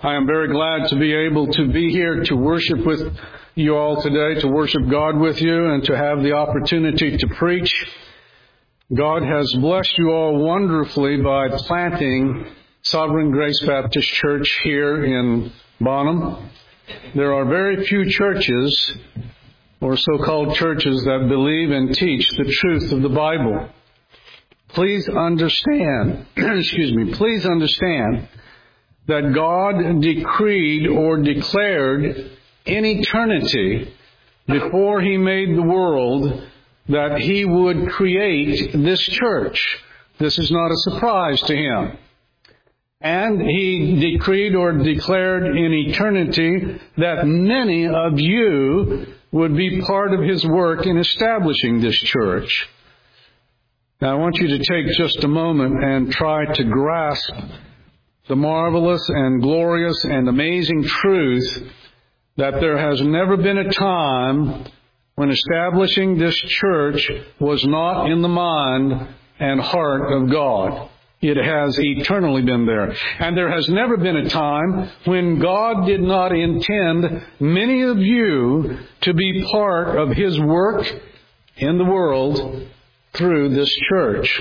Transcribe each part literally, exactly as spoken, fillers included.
I am very glad to be able to be here to worship with you all today, to worship God with you, and to have the opportunity to preach. God has blessed you all wonderfully by planting Sovereign Grace Baptist Church here in Bonham. There are very few churches, or so-called churches, that believe and teach the truth of the Bible. Please understand, excuse me, please understand that God decreed or declared in eternity, before He made the world, that He would create this church. This is not a surprise to Him. And He decreed or declared in eternity that many of you would be part of His work in establishing this church. Now, I want you to take just a moment and try to grasp the marvelous and glorious and amazing truth that there has never been a time when establishing this church was not in the mind and heart of God. It has eternally been there. And there has never been a time when God did not intend many of you to be part of His work in the world through this church.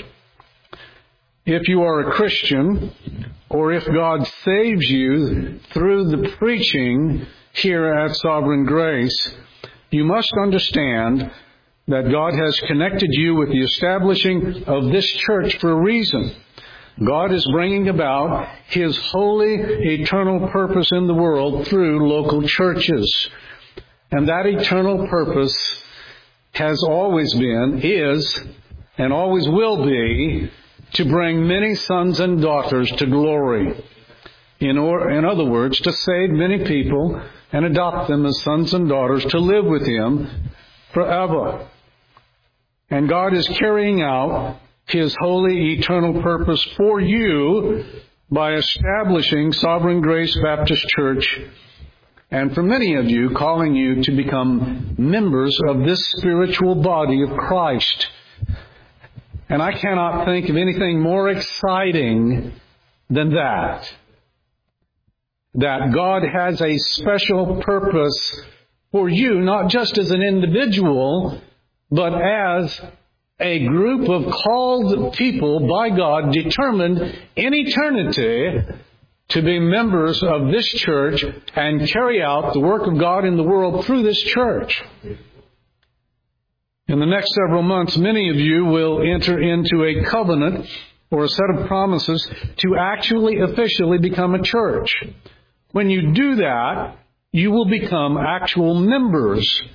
If you are a Christian, or if God saves you through the preaching here at Sovereign Grace, you must understand that God has connected you with the establishing of this church for a reason. God is bringing about His holy, eternal purpose in the world through local churches. And that eternal purpose has always been, is, and always will be, to bring many sons and daughters to glory. In, or, in other words, to save many people and adopt them as sons and daughters to live with Him forever. And God is carrying out His holy, eternal purpose for you by establishing Sovereign Grace Baptist Church, and for many of you, calling you to become members of this spiritual body of Christ. And I cannot think of anything more exciting than that. That God has a special purpose for you, not just as an individual, but as a group of called people by God, determined in eternity to be members of this church and carry out the work of God in the world through this church. In the next several months, many of you will enter into a covenant or a set of promises to actually officially become a church. When you do that, you will become actual members.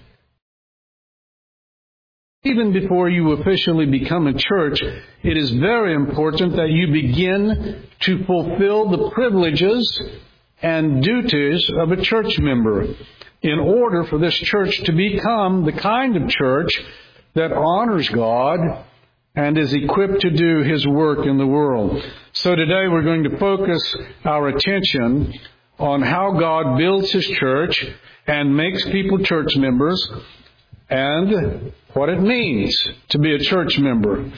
Even before you officially become a church, it is very important that you begin to fulfill the privileges and duties of a church member in order for this church to become the kind of church that honors God and is equipped to do His work in the world. So today we're going to focus our attention on how God builds His church and makes people church members, and what it means to be a church member.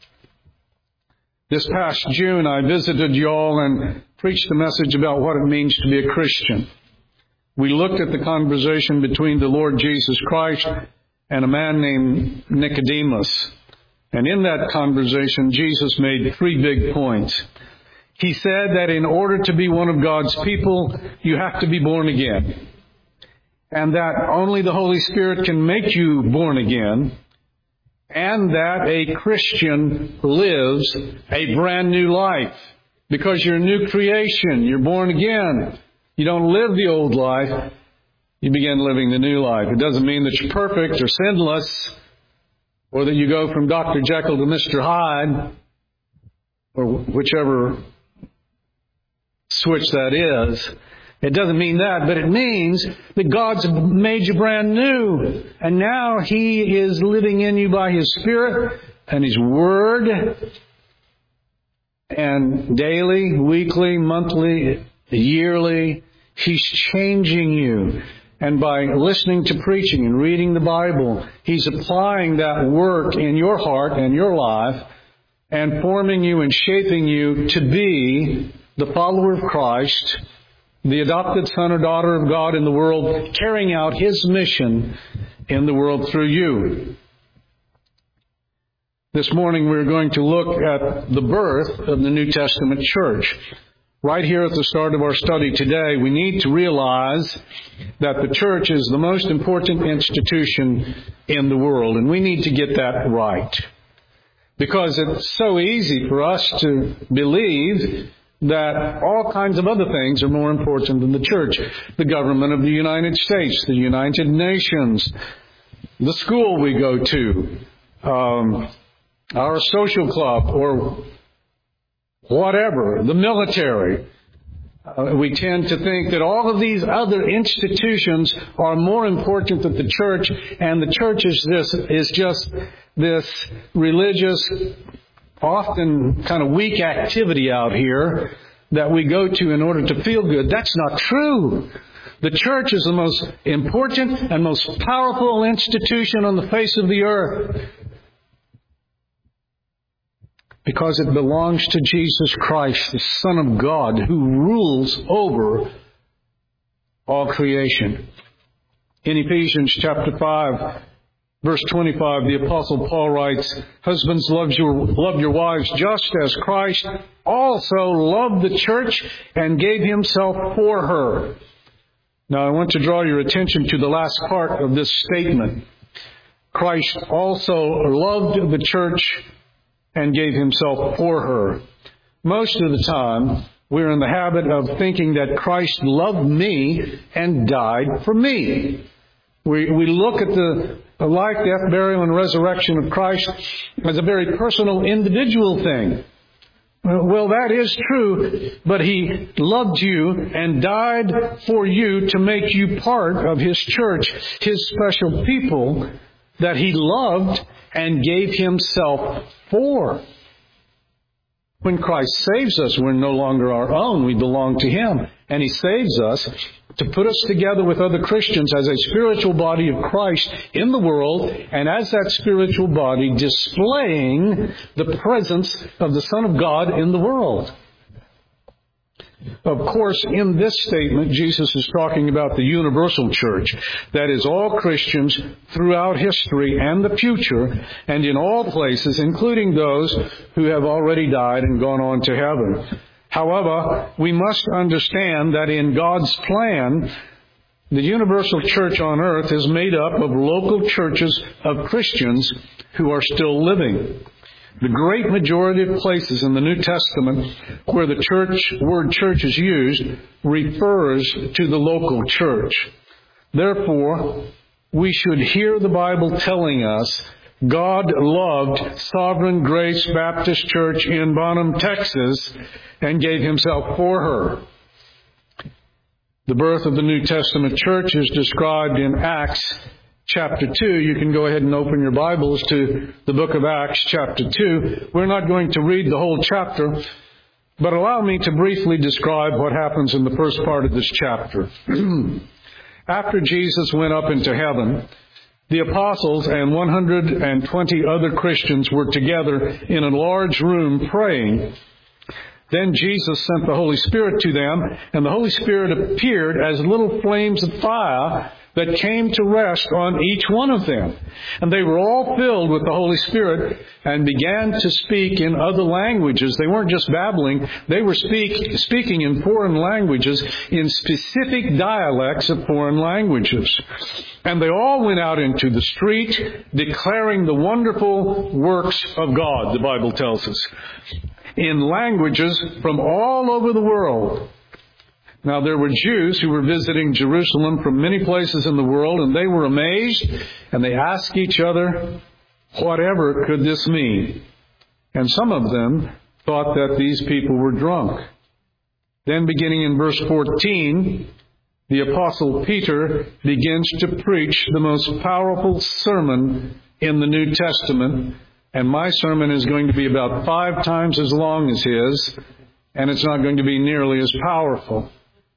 This past June, I visited y'all and preached a message about what it means to be a Christian. We looked at the conversation between the Lord Jesus Christ and a man named Nicodemus. And in that conversation, Jesus made three big points. He said that in order to be one of God's people, you have to be born again. And that only the Holy Spirit can make you born again. And that a Christian lives a brand new life. Because you're a new creation. You're born again. You don't live the old life. You begin living the new life. It doesn't mean that you're perfect or sinless, or that you go from Doctor Jekyll to Mister Hyde, or whichever switch that is. It doesn't mean that, but it means that God's made you brand new. And now He is living in you by His Spirit and His Word. And daily, weekly, monthly, yearly, He's changing you. And by listening to preaching and reading the Bible, He's applying that work in your heart and your life and forming you and shaping you to be the follower of Christ the adopted son or daughter of God in the world, carrying out His mission in the world through you. This morning we're going to look at the birth of the New Testament church. Right here at the start of our study today, we need to realize that the church is the most important institution in the world, and we need to get that right. Because it's so easy for us to believe that all kinds of other things are more important than the church. The government of the United States, the United Nations, the school we go to, um, our social club, or whatever, the military. Uh, we tend to think that all of these other institutions are more important than the church, and the church is this is just this religious, often kind of weak activity out here that we go to in order to feel good. That's not true. The church is the most important and most powerful institution on the face of the earth, because it belongs to Jesus Christ, the Son of God, who rules over all creation. In Ephesians chapter five, verse twenty-five, the Apostle Paul writes, "Husbands, love your, love your wives just as Christ also loved the church and gave Himself for her." Now I want to draw your attention to the last part of this statement. Christ also loved the church and gave Himself for her. Most of the time, we're in the habit of thinking that Christ loved me and died for me. We we look at the, the life, death, burial, and resurrection of Christ as a very personal, individual thing. Well, that is true, but He loved you and died for you to make you part of His church, His special people that He loved and gave Himself for. When Christ saves us, we're no longer our own. We belong to Him. And He saves us to put us together with other Christians as a spiritual body of Christ in the world, and as that spiritual body displaying the presence of the Son of God in the world. Of course, in this statement, Jesus is talking about the universal church. That is, all Christians throughout history and the future, and in all places, including those who have already died and gone on to heaven. However, we must understand that in God's plan, the universal church on earth is made up of local churches of Christians who are still living. The great majority of places in the New Testament where the church word church is used refers to the local church. Therefore, we should hear the Bible telling us God loved Sovereign Grace Baptist Church in Bonham, Texas, and gave Himself for her. The birth of the New Testament church is described in Acts chapter two. You can go ahead and open your Bibles to the book of Acts chapter two. We're not going to read the whole chapter, but allow me to briefly describe what happens in the first part of this chapter. After Jesus went up into heaven, the apostles and one hundred twenty other Christians were together in a large room praying. Then Jesus sent the Holy Spirit to them, and the Holy Spirit appeared as little flames of fire that came to rest on each one of them. And they were all filled with the Holy Spirit and began to speak in other languages. They weren't just babbling. They were speak, speaking in foreign languages, in specific dialects of foreign languages. And they all went out into the street, declaring the wonderful works of God, the Bible tells us, in languages from all over the world. Now, there were Jews who were visiting Jerusalem from many places in the world, and they were amazed, and they asked each other, whatever could this mean? And some of them thought that these people were drunk. Then, beginning in verse fourteen, the Apostle Peter begins to preach the most powerful sermon in the New Testament, and my sermon is going to be about five times as long as his, and it's not going to be nearly as powerful.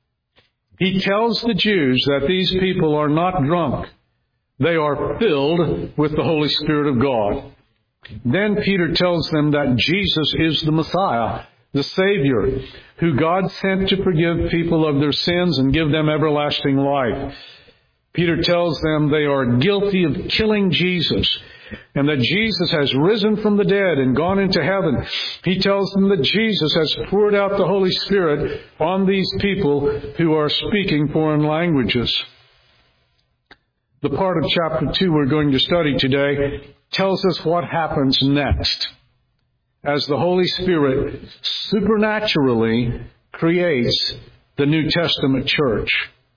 He tells the Jews that these people are not drunk. They are filled with the Holy Spirit of God. Then Peter tells them that Jesus is the Messiah, the Savior, who God sent to forgive people of their sins and give them everlasting life. Peter tells them they are guilty of killing Jesus, and that Jesus has risen from the dead and gone into heaven. He tells them that Jesus has poured out the Holy Spirit on these people who are speaking foreign languages. The part of chapter two we're going to study today tells us what happens next as the Holy Spirit supernaturally creates the New Testament church.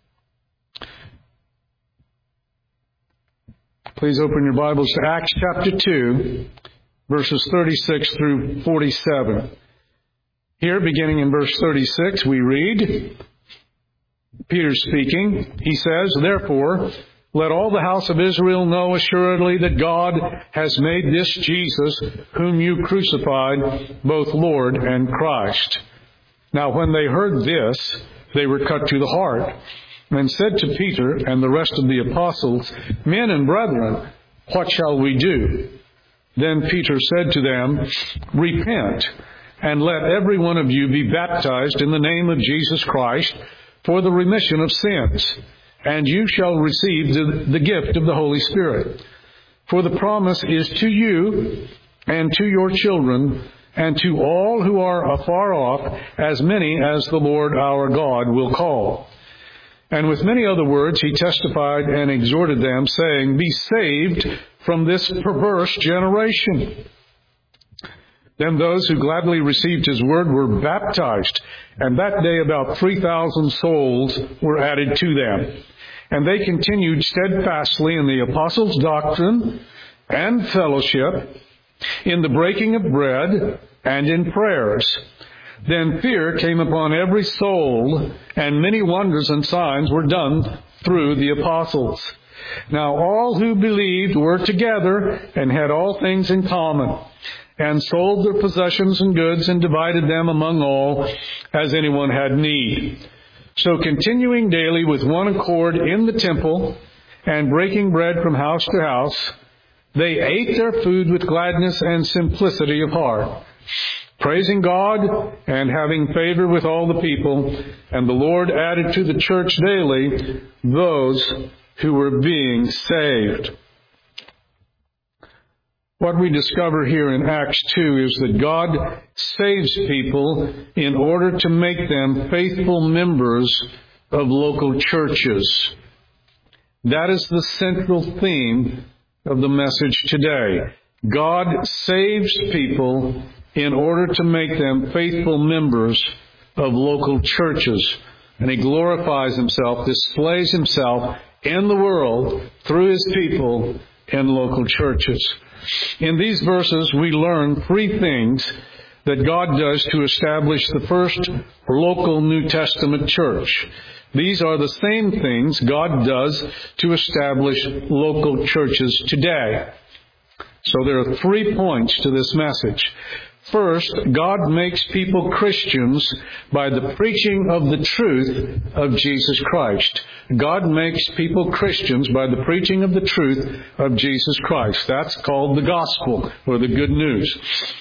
Please open your Bibles to Acts chapter two, verses thirty-six through forty-seven. Here, beginning in verse thirty-six, we read, Peter speaking, he says, "Therefore, let all the house of Israel know assuredly that God has made this Jesus, whom you crucified, both Lord and Christ." Now when they heard this, they were cut to the heart, and said to Peter and the rest of the apostles, "Men and brethren, what shall we do?" Then Peter said to them, "Repent, and let every one of you be baptized in the name of Jesus Christ for the remission of sins, and you shall receive the, the gift of the Holy Spirit. For the promise is to you and to your children and to all who are afar off, as many as the Lord our God will call." And with many other words he testified and exhorted them, saying, "Be saved from this perverse generation." Then those who gladly received his word were baptized, and that day about three thousand souls were added to them. And they continued steadfastly in the apostles' doctrine and fellowship, in the breaking of bread, and in prayers. Then fear came upon every soul, and many wonders and signs were done through the apostles. Now all who believed were together and had all things in common, and sold their possessions and goods and divided them among all as anyone had need. So continuing daily with one accord in the temple and breaking bread from house to house, they ate their food with gladness and simplicity of heart, praising God and having favor with all the people. And the Lord added to the church daily those who were being saved. What we discover here in Acts two is that God saves people in order to make them faithful members of local churches. That is the central theme of the message today. God saves people in order to make them faithful members of local churches. And he glorifies himself, displays himself in the world through his people in local churches. In these verses, we learn three things that God does to establish the first local New Testament church. These are the same things God does to establish local churches today. So there are three points to this message. First, God makes people Christians by the preaching of the truth of Jesus Christ. God makes people Christians by the preaching of the truth of Jesus Christ. That's called the gospel, or the good news.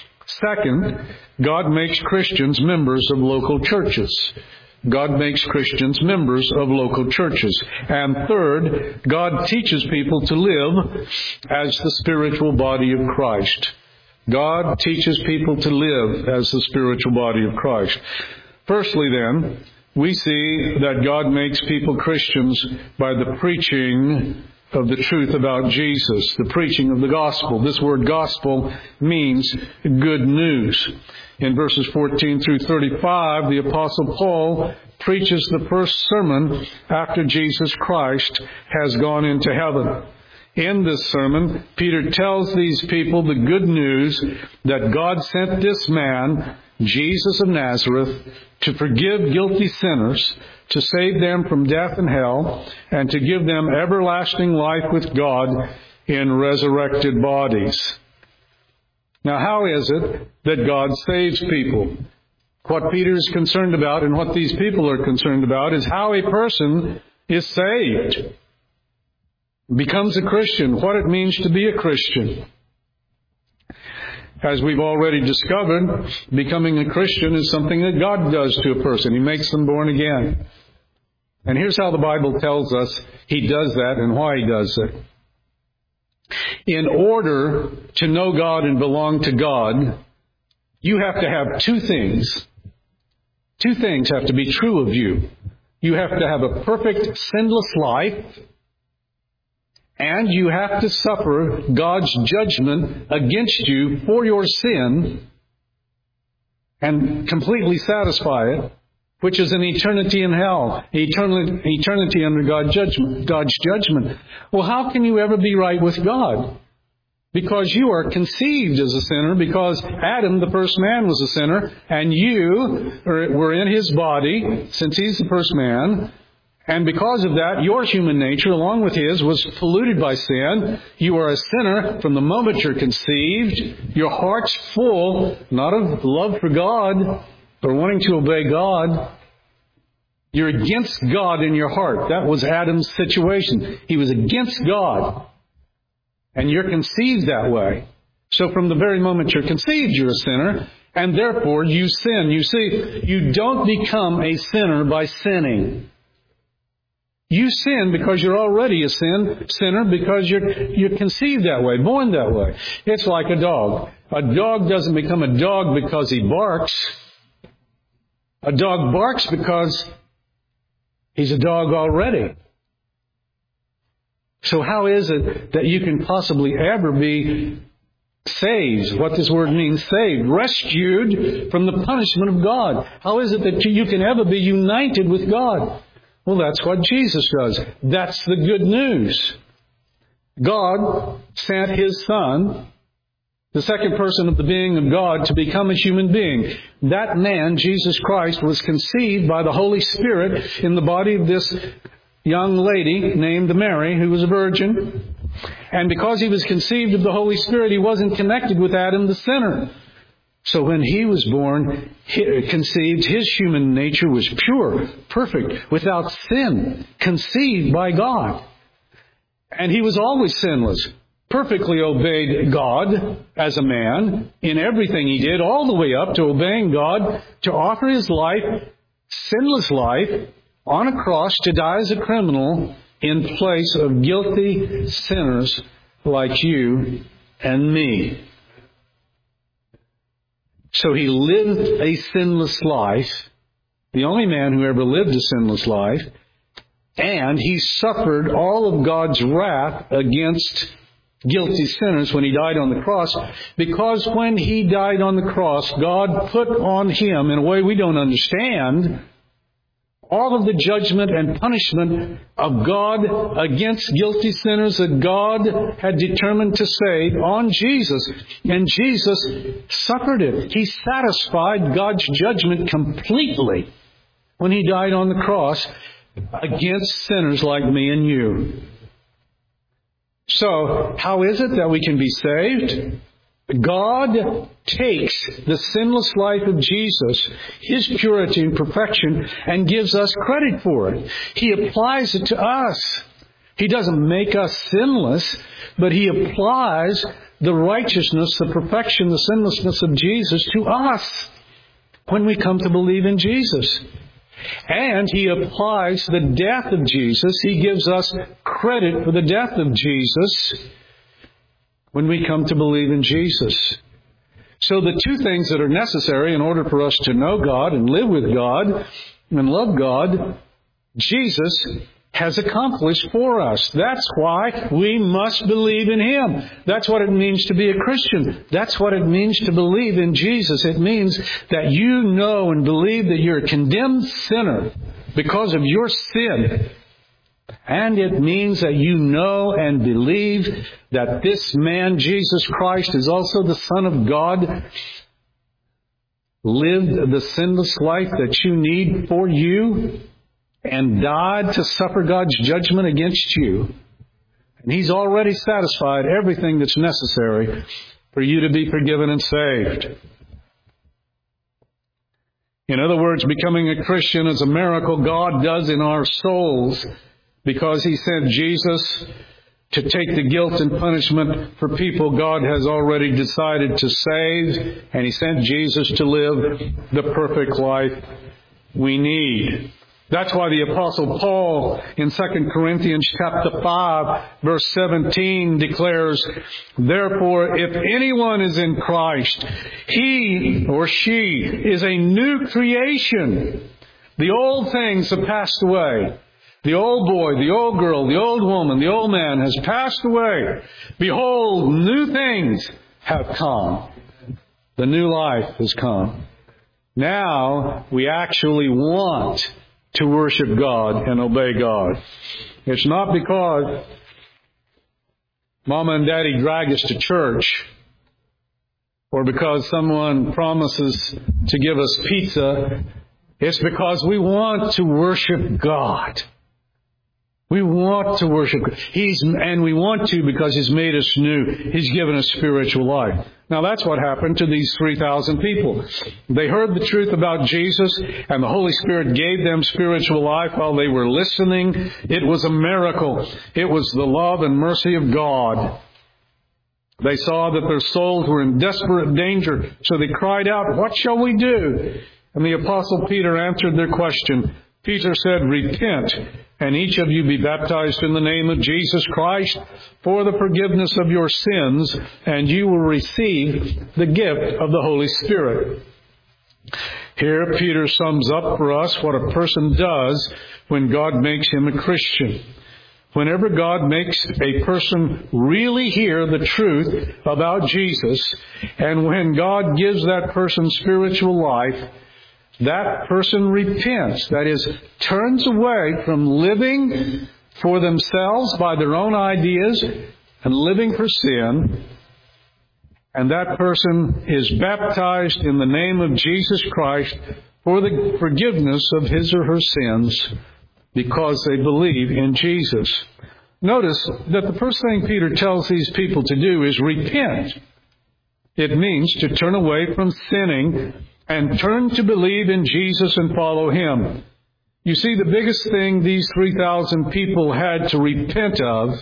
Second, God makes Christians members of local churches. God makes Christians members of local churches. And third, God teaches people to live as the spiritual body of Christ. God teaches people to live as the spiritual body of Christ. Firstly, then, we see that God makes people Christians by the preaching of the truth about Jesus, the preaching of the gospel. This word gospel means good news. In verses fourteen through thirty-five, the Apostle Paul preaches the first sermon after Jesus Christ has gone into heaven. In this sermon, Peter tells these people the good news that God sent this man, Jesus of Nazareth, to forgive guilty sinners, to save them from death and hell, and to give them everlasting life with God in resurrected bodies. Now, how is it that God saves people? What Peter is concerned about and what these people are concerned about is how a person is saved, becomes a Christian, what it means to be a Christian. As we've already discovered, becoming a Christian is something that God does to a person. He makes them born again. And here's how the Bible tells us He does that and why He does it. In order to know God and belong to God, you have to have two things. Two things have to be true of you. You have to have a perfect, sinless life, and you have to suffer God's judgment against you for your sin and completely satisfy it, which is an eternity in hell, eternity, eternity under God's judgment, God's judgment. Well, how can you ever be right with God? Because you are conceived as a sinner, because Adam, the first man, was a sinner, and you were in his body, since he's the first man. And because of that, your human nature, along with his, was polluted by sin. You are a sinner from the moment you're conceived. Your heart's full, not of love for God, or wanting to obey God. You're against God in your heart. That was Adam's situation. He was against God. And you're conceived that way. So from the very moment you're conceived, you're a sinner, and therefore you sin. You see, you don't become a sinner by sinning. You sin because you're already a sin, sinner because you're, you're conceived that way, born that way. It's like a dog. A dog doesn't become a dog because he barks. A dog barks because he's a dog already. So how is it that you can possibly ever be saved? What this word means, saved, rescued from the punishment of God. How is it that you can ever be united with God? Well, that's what Jesus does. That's the good news. God sent His Son, the second person of the being of God, to become a human being. That man, Jesus Christ, was conceived by the Holy Spirit in the body of this young lady named Mary, who was a virgin. And because he was conceived of the Holy Spirit, he wasn't connected with Adam the sinner. So when he was born, conceived, his human nature was pure, perfect, without sin, conceived by God. And he was always sinless, perfectly obeyed God as a man in everything he did, all the way up to obeying God to offer his life, sinless life, on a cross to die as a criminal in place of guilty sinners like you and me. So he lived a sinless life, the only man who ever lived a sinless life, and he suffered all of God's wrath against guilty sinners when he died on the cross, because when he died on the cross, God put on him, in a way we don't understand, all of the judgment and punishment of God against guilty sinners that God had determined to save on Jesus. And Jesus suffered it. He satisfied God's judgment completely when He died on the cross against sinners like me and you. So, how is it that we can be saved? God takes the sinless life of Jesus, His purity and perfection, and gives us credit for it. He applies it to us. He doesn't make us sinless, but He applies the righteousness, the perfection, the sinlessness of Jesus to us when we come to believe in Jesus. And He applies the death of Jesus. He gives us credit for the death of Jesus when we come to believe in Jesus. So the two things that are necessary in order for us to know God and live with God and love God, Jesus has accomplished for us. That's why we must believe in Him. That's what it means to be a Christian. That's what it means to believe in Jesus. It means that you know and believe that you're a condemned sinner because of your sin. And it means that you know and believe that this man, Jesus Christ, is also the Son of God, lived the sinless life that you need for you, and died to suffer God's judgment against you. And He's already satisfied everything that's necessary for you to be forgiven and saved. In other words, becoming a Christian is a miracle God does in our souls, because He sent Jesus to take the guilt and punishment for people God has already decided to save, and He sent Jesus to live the perfect life we need. That's why the Apostle Paul in Second Corinthians chapter five, verse seventeen declares, "Therefore, if anyone is in Christ, he or she is a new creation. The old things have passed away. The old boy, the old girl, the old woman, the old man has passed away. Behold, new things have come." The new life has come. Now we actually want to worship God and obey God. It's not because Mama and Daddy drag us to church, or because someone promises to give us pizza. It's because we want to worship God. We want to worship God. He's, and we want to because He's made us new. He's given us spiritual life. Now that's what happened to these three thousand people. They heard the truth about Jesus, and the Holy Spirit gave them spiritual life while they were listening. It was a miracle. It was the love and mercy of God. They saw that their souls were in desperate danger, so they cried out, "What shall we do?" And the Apostle Peter answered their question. Peter said, "Repent, and each of you be baptized in the name of Jesus Christ for the forgiveness of your sins, and you will receive the gift of the Holy Spirit." Here Peter sums up for us what a person does when God makes him a Christian. Whenever God makes a person really hear the truth about Jesus, and when God gives that person spiritual life, that person repents. That is, turns away from living for themselves by their own ideas and living for sin. And that person is baptized in the name of Jesus Christ for the forgiveness of his or her sins because they believe in Jesus. Notice that the first thing Peter tells these people to do is repent. It means to turn away from sinning and turn to believe in Jesus and follow Him. You see, the biggest thing these three thousand people had to repent of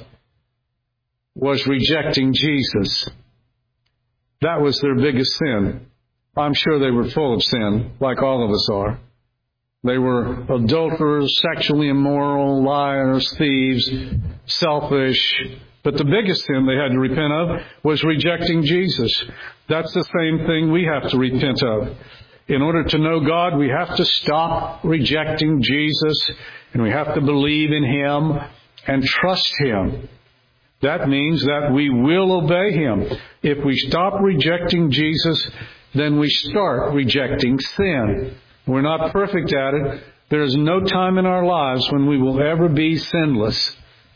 was rejecting Jesus. That was their biggest sin. I'm sure they were full of sin, like all of us are. They were adulterers, sexually immoral, liars, thieves, selfish. But the biggest sin they had to repent of was rejecting Jesus. That's the same thing we have to repent of. In order to know God, we have to stop rejecting Jesus, and we have to believe in Him and trust Him. That means that we will obey Him. If we stop rejecting Jesus, then we start rejecting sin. We're not perfect at it. There is no time in our lives when we will ever be sinless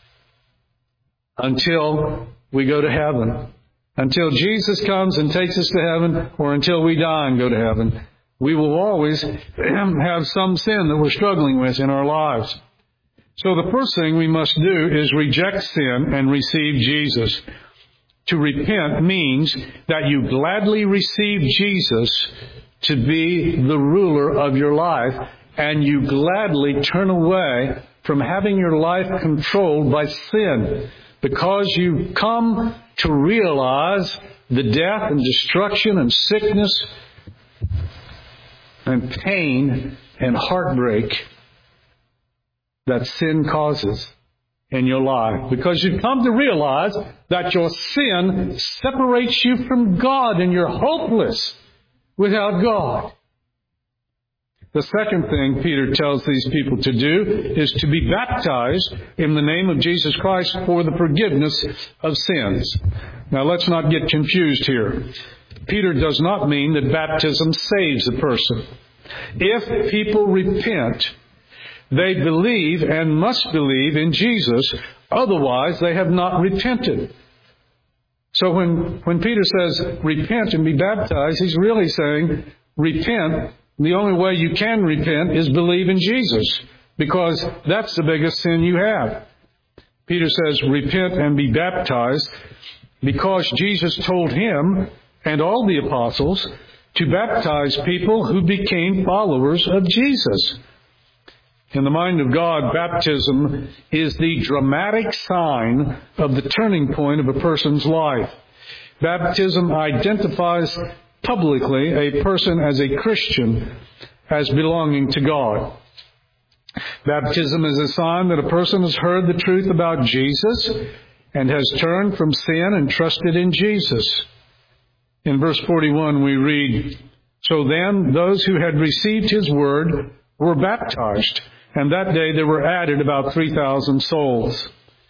until we go to heaven. Until Jesus comes and takes us to heaven, or until we die and go to heaven. We will always have some sin that we're struggling with in our lives. So the first thing we must do is reject sin and receive Jesus. To repent means that you gladly receive Jesus to be the ruler of your life, and you gladly turn away from having your life controlled by sin, because you've come to realize the death and destruction and sickness and pain and heartbreak that sin causes in your life. Because you've come to realize that your sin separates you from God and you're hopeless without God. The second thing Peter tells these people to do is to be baptized in the name of Jesus Christ for the forgiveness of sins. Now let's not get confused here. Peter does not mean that baptism saves a person. If people repent, they believe and must believe in Jesus. Otherwise, they have not repented. So when, when Peter says, repent and be baptized, he's really saying, repent. The only way you can repent is believe in Jesus, because that's the biggest sin you have. Peter says, repent and be baptized, because Jesus told him and all the apostles to baptize people who became followers of Jesus. In the mind of God, baptism is the dramatic sign of the turning point of a person's life. Baptism identifies publicly a person as a Christian, as belonging to God. Baptism is a sign that a person has heard the truth about Jesus and has turned from sin and trusted in Jesus. In verse forty-one we read, "So then those who had received his word were baptized, and that day there were added about three thousand souls."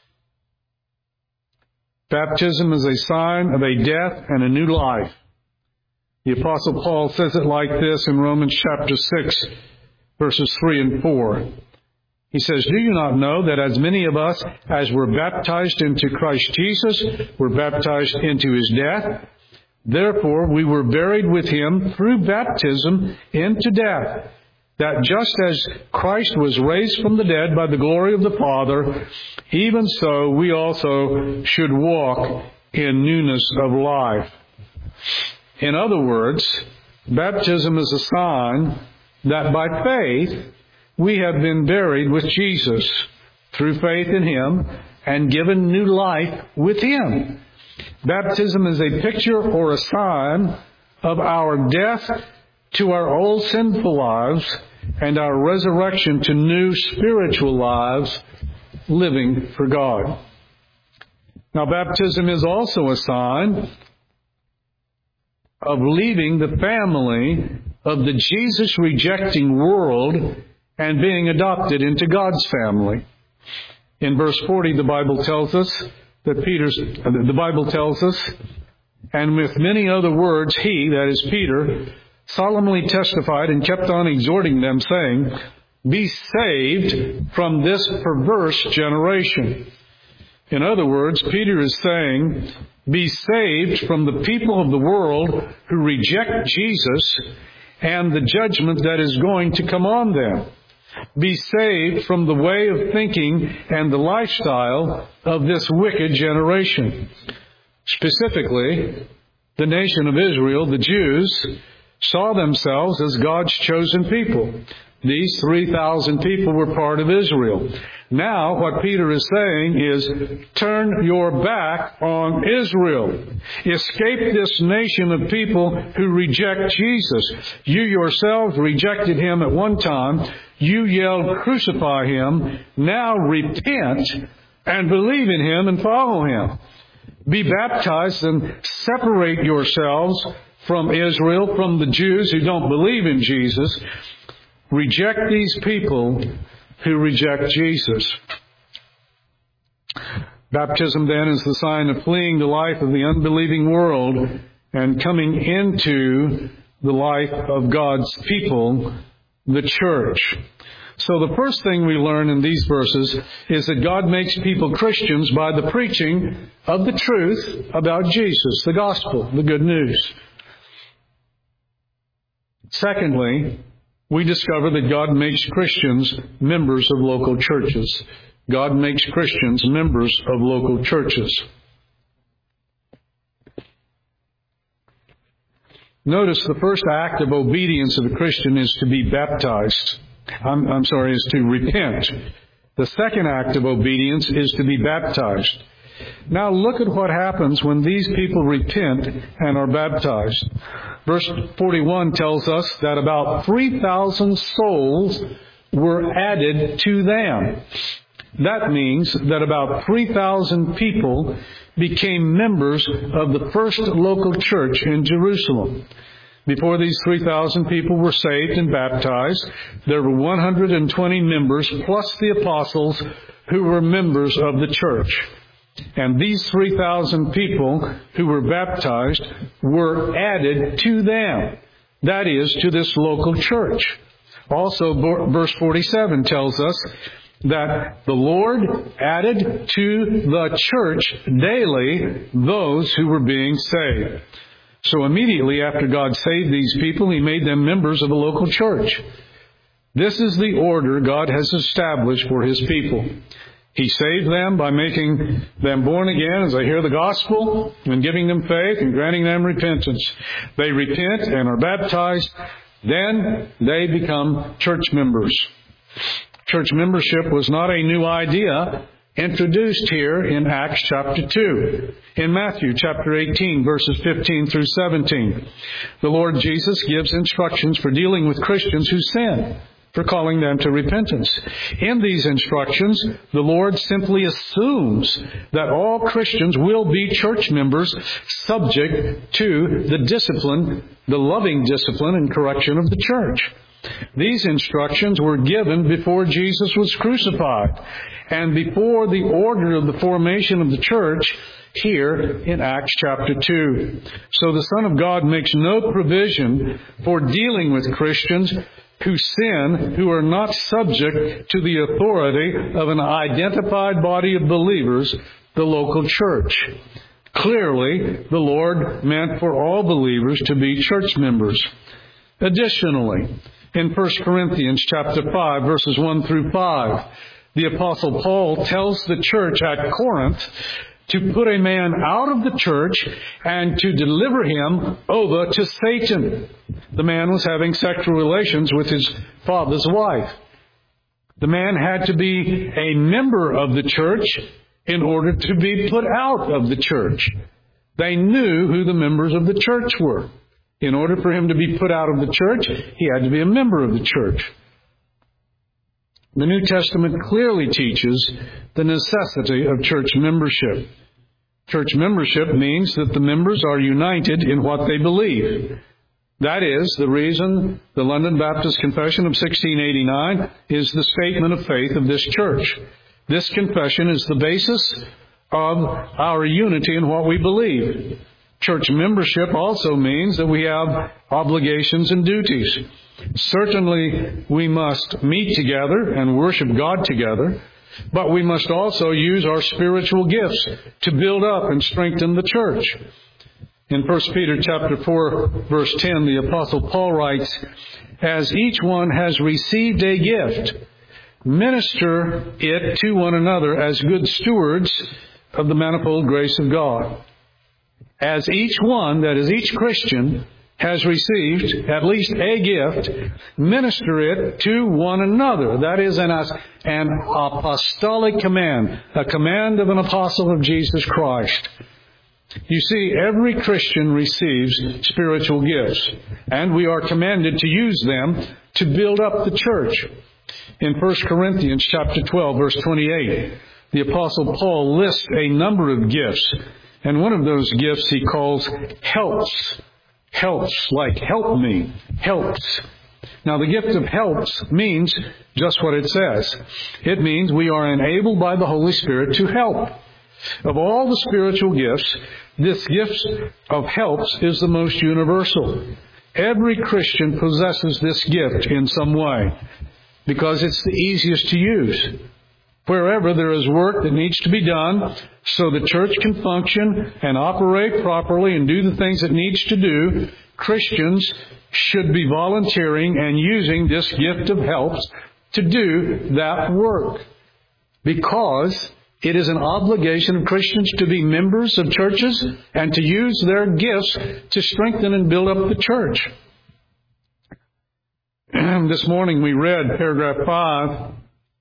Baptism is a sign of a death and a new life. The Apostle Paul says it like this in Romans chapter six, verses three and four. He says, "Do you not know that as many of us as were baptized into Christ Jesus were baptized into his death? Therefore we were buried with him through baptism into death, that just as Christ was raised from the dead by the glory of the Father, even so we also should walk in newness of life." In other words, baptism is a sign that by faith we have been buried with Jesus through faith in him and given new life with him. Baptism is a picture or a sign of our death to our old sinful lives and our resurrection to new spiritual lives living for God. Now, baptism is also a sign of leaving the family of the Jesus-rejecting world and being adopted into God's family. In verse forty, the Bible tells us that Peter's, the Bible tells us, "And with many other words, he," that is Peter, "solemnly testified and kept on exhorting them, saying, 'Be saved from this perverse generation.'" In other words, Peter is saying, be saved from the people of the world who reject Jesus and the judgment that is going to come on them. Be saved from the way of thinking and the lifestyle of this wicked generation. Specifically, the nation of Israel, the Jews, saw themselves as God's chosen people. These three thousand people were part of Israel. Now, what Peter is saying is, turn your back on Israel. Escape this nation of people who reject Jesus. You yourselves rejected him at one time. You yelled, "Crucify him." Now repent and believe in him and follow him. Be baptized and separate yourselves from Israel, from the Jews who don't believe in Jesus. Reject these people who reject Jesus. Baptism then is the sign of fleeing the life of the unbelieving world and coming into the life of God's people, the church. So the first thing we learn in these verses is that God makes people Christians by the preaching of the truth about Jesus, the gospel, the good news. Secondly, we discover that God makes Christians members of local churches. God makes Christians members of local churches. Notice the first act of obedience of a Christian is to be baptized. I'm, I'm sorry, is to repent. The second act of obedience is to be baptized. Now look at what happens when these people repent and are baptized. Verse forty-one tells us that about three thousand souls were added to them. That means that about three thousand people became members of the first local church in Jerusalem. Before these three thousand people were saved and baptized, there were one hundred twenty members plus the apostles who were members of the church. And these three thousand people who were baptized were added to them. That is, to this local church. Also, verse forty-seven tells us that the Lord added to the church daily those who were being saved. So immediately after God saved these people, He made them members of a local church. This is the order God has established for His people. He saved them by making them born again as they hear the gospel and giving them faith and granting them repentance. They repent and are baptized. Then they become church members. Church membership was not a new idea introduced here in Acts chapter two. In Matthew chapter eighteen, verses fifteen through seventeen, the Lord Jesus gives instructions for dealing with Christians who sin, for calling them to repentance. In these instructions, the Lord simply assumes that all Christians will be church members subject to the discipline, the loving discipline and correction of the church. These instructions were given before Jesus was crucified and before the order of the formation of the church here in Acts chapter two. So the Son of God makes no provision for dealing with Christians who sin, who are not subject to the authority of an identified body of believers, the local church. Clearly, the Lord meant for all believers to be church members. Additionally, in First Corinthians chapter five, verses one through five, the Apostle Paul tells the church at Corinth to put a man out of the church and to deliver him over to Satan. The man was having sexual relations with his father's wife. The man had to be a member of the church in order to be put out of the church. They knew who the members of the church were. In order for him to be put out of the church, he had to be a member of the church. The New Testament clearly teaches the necessity of church membership. Church membership means that the members are united in what they believe. That is, the reason the London Baptist Confession of sixteen eighty-nine is the statement of faith of this church. This confession is the basis of our unity in what we believe. Church membership also means that we have obligations and duties. Certainly, we must meet together and worship God together, but we must also use our spiritual gifts to build up and strengthen the church. In First Peter chapter four, verse ten, the Apostle Paul writes, "As each one has received a gift, minister it to one another as good stewards of the manifold grace of God." As each one, that is each Christian, has received at least a gift, minister it to one another. That is an, an apostolic command, a command of an apostle of Jesus Christ. You see, every Christian receives spiritual gifts, and we are commanded to use them to build up the church. In First Corinthians chapter twelve, verse twenty-eight, the Apostle Paul lists a number of gifts, and one of those gifts he calls helps. Helps, like help me, helps. Now, the gift of helps means just what it says. It means we are enabled by the Holy Spirit to help. Of all the spiritual gifts, this gift of helps is the most universal. Every Christian possesses this gift in some way because it's the easiest to use. Wherever there is work that needs to be done so the church can function and operate properly and do the things it needs to do, Christians should be volunteering and using this gift of helps to do that work, because it is an obligation of Christians to be members of churches and to use their gifts to strengthen and build up the church. This morning we read paragraph five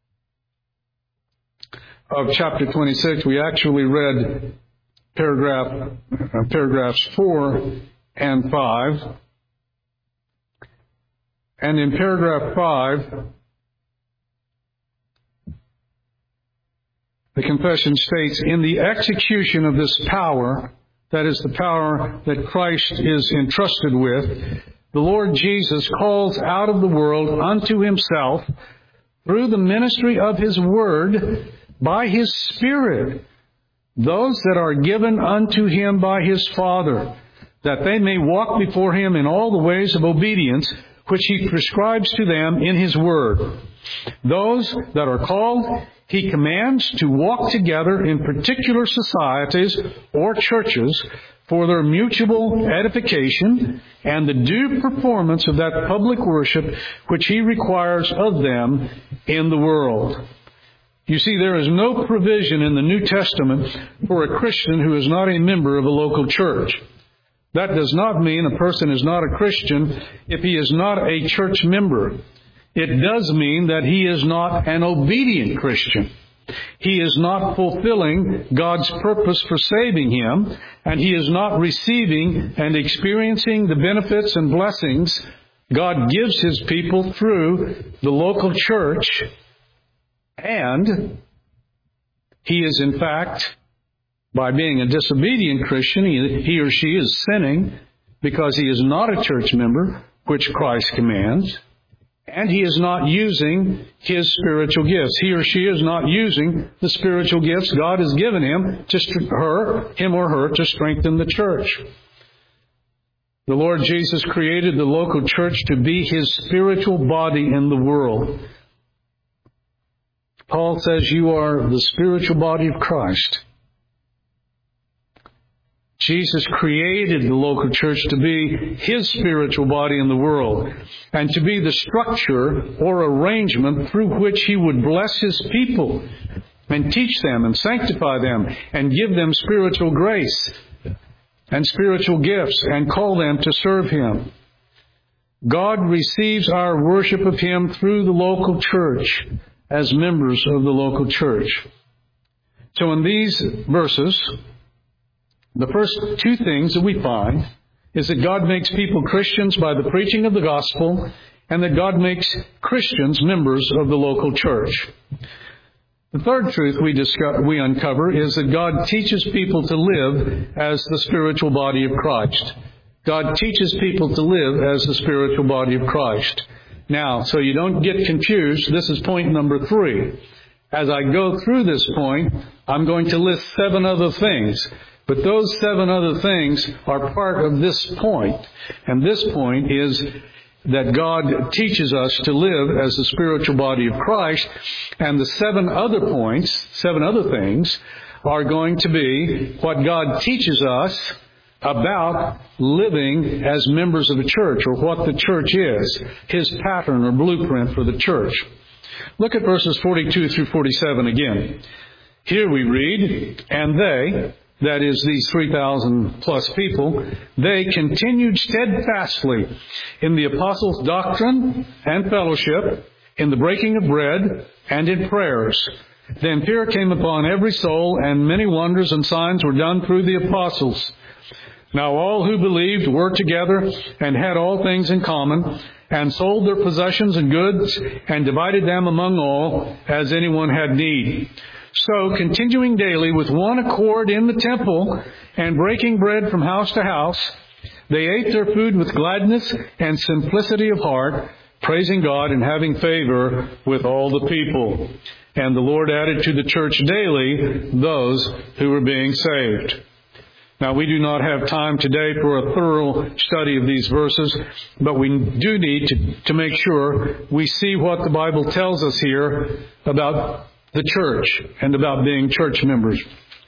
of chapter twenty-six. We actually read paragraph uh, paragraphs four and five. And in paragraph five, the confession states, "In the execution of this power," that is the power that Christ is entrusted with, "the Lord Jesus calls out of the world unto himself through the ministry of his word by his Spirit those that are given unto him by his Father, that they may walk before him in all the ways of obedience which he prescribes to them in his word. Those that are called, he commands to walk together in particular societies or churches for their mutual edification and the due performance of that public worship which he requires of them in the world." You see, there is no provision in the New Testament for a Christian who is not a member of a local church. That does not mean a person is not a Christian if he is not a church member. it does mean that he is not an obedient Christian. He is not fulfilling God's purpose for saving him, and he is not receiving and experiencing the benefits and blessings God gives his people through the local church, and he is, in fact, by being a disobedient Christian, he, he or she is sinning because he is not a church member, which Christ commands, and he is not using his spiritual gifts. He or she is not using the spiritual gifts God has given him to st- her, him or her to strengthen the church. The Lord Jesus created the local church to be his spiritual body in the world. Paul says you are the spiritual body of Christ. Jesus created the local church to be his spiritual body in the world and to be the structure or arrangement through which he would bless his people and teach them and sanctify them and give them spiritual grace and spiritual gifts and call them to serve him. God receives our worship of him through the local church as members of the local church. So in these verses, the first two things that we find is that God makes people Christians by the preaching of the gospel, and that God makes Christians members of the local church. The third truth we discover, we uncover is that God teaches people to live as the spiritual body of Christ. God teaches people to live as the spiritual body of Christ. Now, so you don't get confused, this is point number three. As I go through this point, I'm going to list seven other things. But those seven other things are part of this point. And this point is that God teaches us to live as the spiritual body of Christ. And the seven other points, seven other things, are going to be what God teaches us about living as members of a church, or what the church is, his pattern or blueprint for the church. Look at verses forty-two through forty-seven again. Here we read, and they, that is, these three thousand plus people, they continued steadfastly in the apostles' doctrine and fellowship, in the breaking of bread, and in prayers. Then fear came upon every soul, and many wonders and signs were done through the apostles. Now all who believed were together and had all things in common, and sold their possessions and goods, and divided them among all, as anyone had need. So, continuing daily with one accord in the temple, and breaking bread from house to house, they ate their food with gladness and simplicity of heart, praising God and having favor with all the people. And the Lord added to the church daily those who were being saved. Now, we do not have time today for a thorough study of these verses, but we do need to, to make sure we see what the Bible tells us here about the church and about being church members.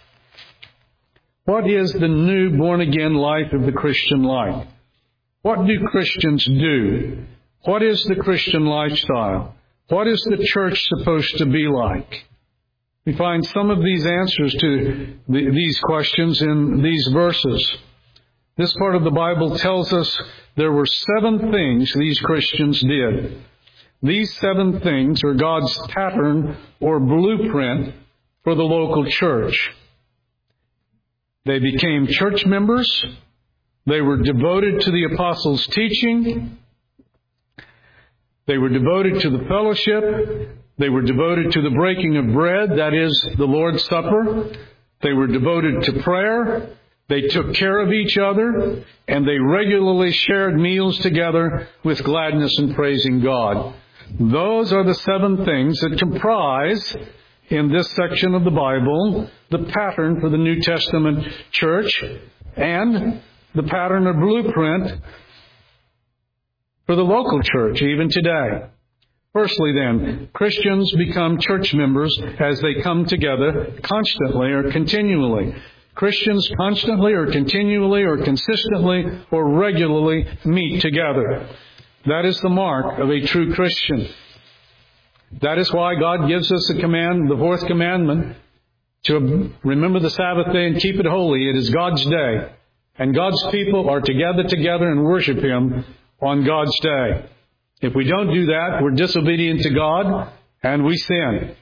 What is the new born-again life of the Christian life? What do Christians do? What is the Christian lifestyle? What is the church supposed to be like? We find some of these answers to the, these questions in these verses. This part of the Bible tells us there were seven things these Christians did. These seven things are God's pattern or blueprint for the local church. They became church members. They were devoted to the apostles' teaching. They were devoted to the fellowship. They were devoted to the breaking of bread, that is, the Lord's Supper. They were devoted to prayer. They took care of each other. And they regularly shared meals together with gladness and praising God. Those are the seven things that comprise, in this section of the Bible, the pattern for the New Testament church and the pattern or blueprint for the local church even today. Firstly then, Christians become church members as they come together constantly or continually. Christians constantly or continually or consistently or regularly meet together. That is the mark of a true Christian. That is why God gives us the command, the fourth commandment, to remember the Sabbath day and keep it holy. It is God's day. And God's people are to gather together and worship Him on God's day. If we don't do that, we're disobedient to God and we sin.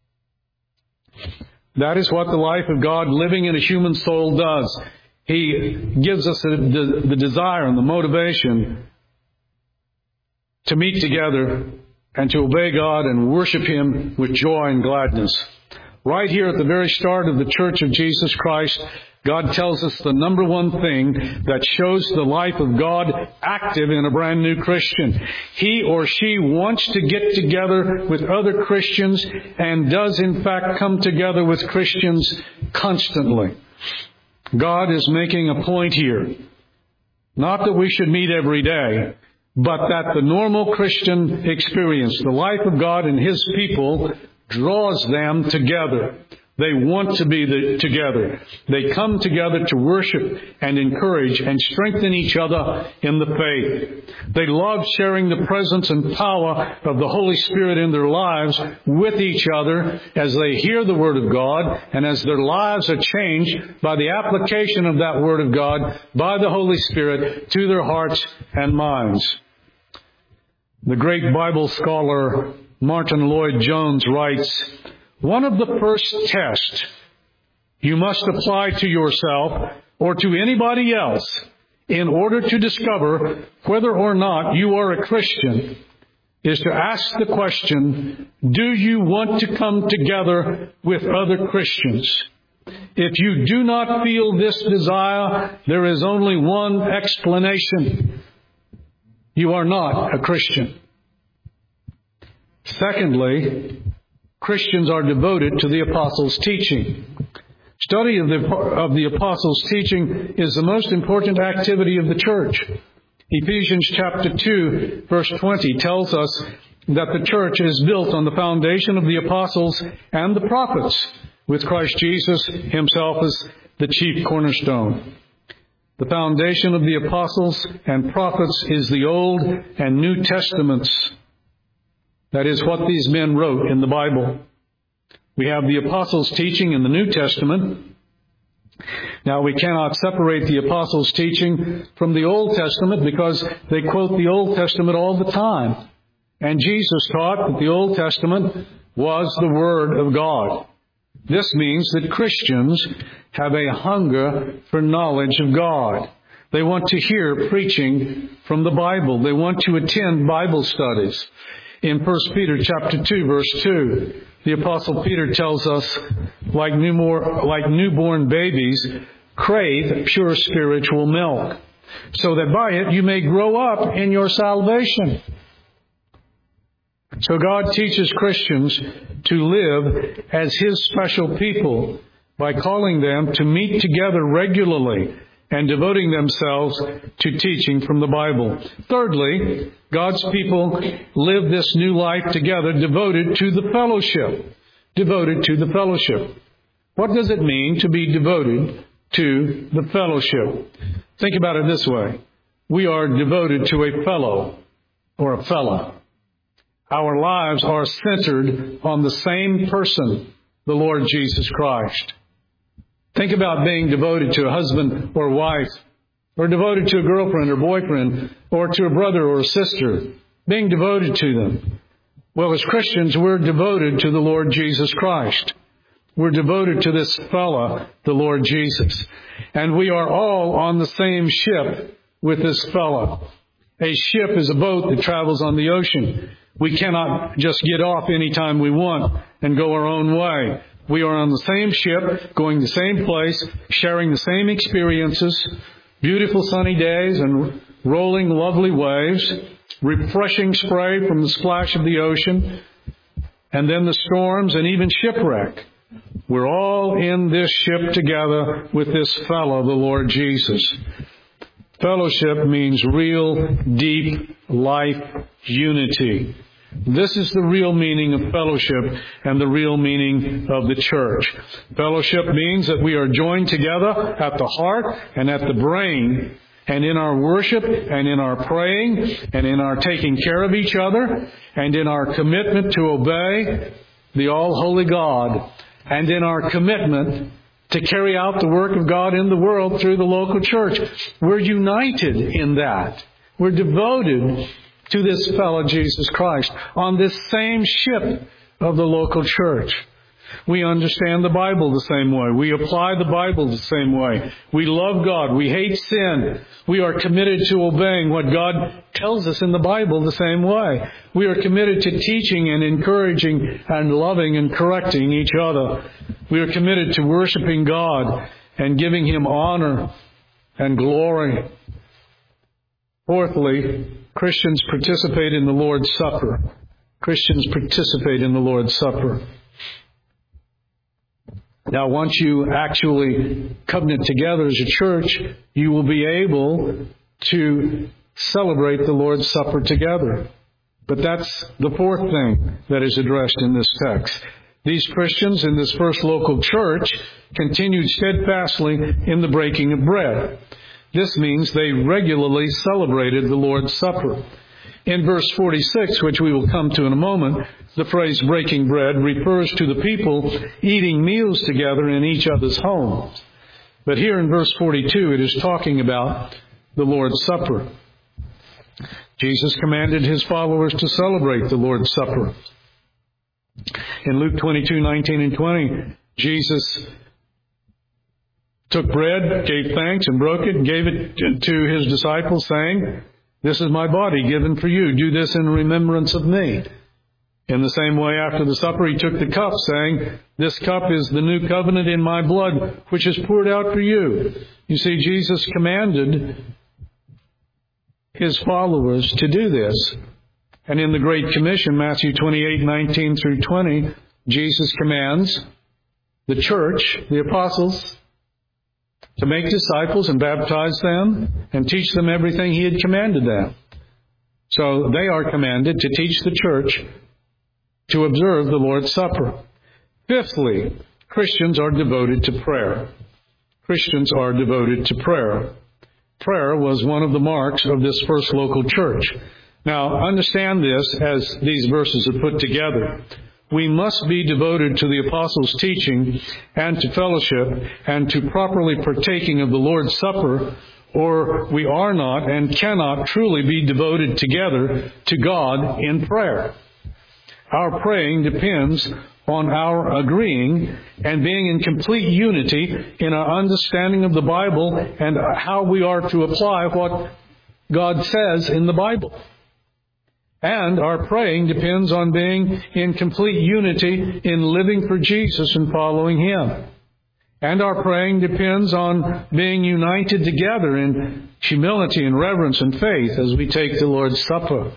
That is what the life of God living in a human soul does. He gives us the, the desire and the motivation to meet together and to obey God and worship Him with joy and gladness. Right here at the very start of the Church of Jesus Christ, God tells us the number one thing that shows the life of God active in a brand new Christian. He or she wants to get together with other Christians and does in fact come together with Christians constantly. God is making a point here. Not that we should meet every day, but that the normal Christian experience, the life of God and His people, draws them together. They want to be the, together. They come together to worship and encourage and strengthen each other in the faith. They love sharing the presence and power of the Holy Spirit in their lives with each other as they hear the Word of God and as their lives are changed by the application of that Word of God by the Holy Spirit to their hearts and minds. The great Bible scholar Martin Lloyd-Jones writes, "One of the first tests you must apply to yourself or to anybody else in order to discover whether or not you are a Christian is to ask the question, do you want to come together with other Christians? If you do not feel this desire, there is only one explanation. You are not a Christian." Secondly, Christians are devoted to the Apostles' teaching. Study of the, of the Apostles' teaching is the most important activity of the church. Ephesians chapter two, verse twenty tells us that the church is built on the foundation of the apostles and the prophets, with Christ Jesus Himself as the chief cornerstone. The foundation of the apostles and prophets is the Old and New Testaments. That is what these men wrote in the Bible. We have the Apostles' teaching in the New Testament. Now, we cannot separate the Apostles' teaching from the Old Testament because they quote the Old Testament all the time. And Jesus taught that the Old Testament was the Word of God. This means that Christians have a hunger for knowledge of God. They want to hear preaching from the Bible. They want to attend Bible studies. In First Peter chapter two, verse two, the Apostle Peter tells us, like, newborn, like newborn babies, crave pure spiritual milk, so that by it you may grow up in your salvation. So God teaches Christians to live as His special people by calling them to meet together regularly and devoting themselves to teaching from the Bible. Thirdly, God's people live this new life together devoted to the fellowship. Devoted to the fellowship. What does it mean to be devoted to the fellowship? Think about it this way. We are devoted to a fellow or a fella. Our lives are centered on the same person, the Lord Jesus Christ. Think about being devoted to a husband or wife, or devoted to a girlfriend or boyfriend, or to a brother or a sister, being devoted to them. Well, as Christians, we're devoted to the Lord Jesus Christ. We're devoted to this fella, the Lord Jesus. And we are all on the same ship with this fella. A ship is a boat that travels on the ocean. We cannot just get off anytime we want and go our own way. We are on the same ship, going the same place, sharing the same experiences, beautiful sunny days and rolling lovely waves, refreshing spray from the splash of the ocean, and then the storms and even shipwreck. We're all in this ship together with this fellow, the Lord Jesus. Fellowship means real, deep life unity. This is the real meaning of fellowship and the real meaning of the church. Fellowship means that we are joined together at the heart and at the brain, and in our worship and in our praying and in our taking care of each other and in our commitment to obey the all-holy God and in our commitment to carry out the work of God in the world through the local church. We're united in that. We're devoted to this fellow Jesus Christ on this same ship of the local church. We understand the Bible the same way. We apply the Bible the same way. We love God. We hate sin. We are committed to obeying what God tells us in the Bible the same way. We are committed to teaching and encouraging and loving and correcting each other. We are committed to worshiping God and giving Him honor and glory. Fourthly, Christians participate in the Lord's Supper. Christians participate in the Lord's Supper. Now, once you actually covenant together as a church, you will be able to celebrate the Lord's Supper together. But that's the fourth thing that is addressed in this text. These Christians in this first local church continued steadfastly in the breaking of bread. This means they regularly celebrated the Lord's Supper. In verse forty-six, which we will come to in a moment, the phrase breaking bread refers to the people eating meals together in each other's homes. But here in verse forty-two, it is talking about the Lord's Supper. Jesus commanded His followers to celebrate the Lord's Supper. In Luke twenty-two, nineteen and twenty, Jesus took bread, gave thanks, and broke it, and gave it to His disciples, saying, "This is my body given for you. Do this in remembrance of me." In the same way, after the supper, He took the cup, saying, "This cup is the new covenant in my blood, which is poured out for you." You see, Jesus commanded His followers to do this. And in the Great Commission, Matthew twenty-eight, nineteen through twenty, Jesus commands the church, the apostles, to make disciples and baptize them and teach them everything He had commanded them. So they are commanded to teach the church to observe the Lord's Supper. Fifthly, Christians are devoted to prayer. Christians are devoted to prayer. Prayer was one of the marks of this first local church. Now, understand this as these verses are put together. We must be devoted to the apostles' teaching and to fellowship and to properly partaking of the Lord's Supper, or we are not and cannot truly be devoted together to God in prayer. Our praying depends on our agreeing and being in complete unity in our understanding of the Bible and how we are to apply what God says in the Bible. And our praying depends on being in complete unity in living for Jesus and following Him. And our praying depends on being united together in humility and reverence and faith as we take the Lord's Supper.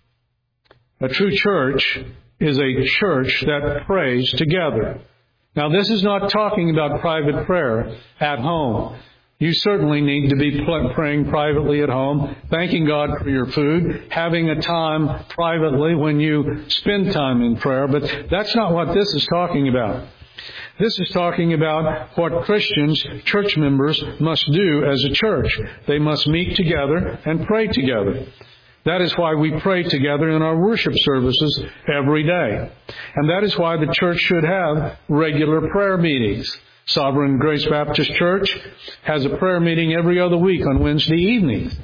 A true church is a church that prays together. Now, this is not talking about private prayer at home. You certainly need to be praying privately at home, thanking God for your food, having a time privately when you spend time in prayer. But that's not what this is talking about. This is talking about what Christians, church members, must do as a church. They must meet together and pray together. That is why we pray together in our worship services every day. And that is why the church should have regular prayer meetings. Sovereign Grace Baptist Church has a prayer meeting every other week on Wednesday evenings.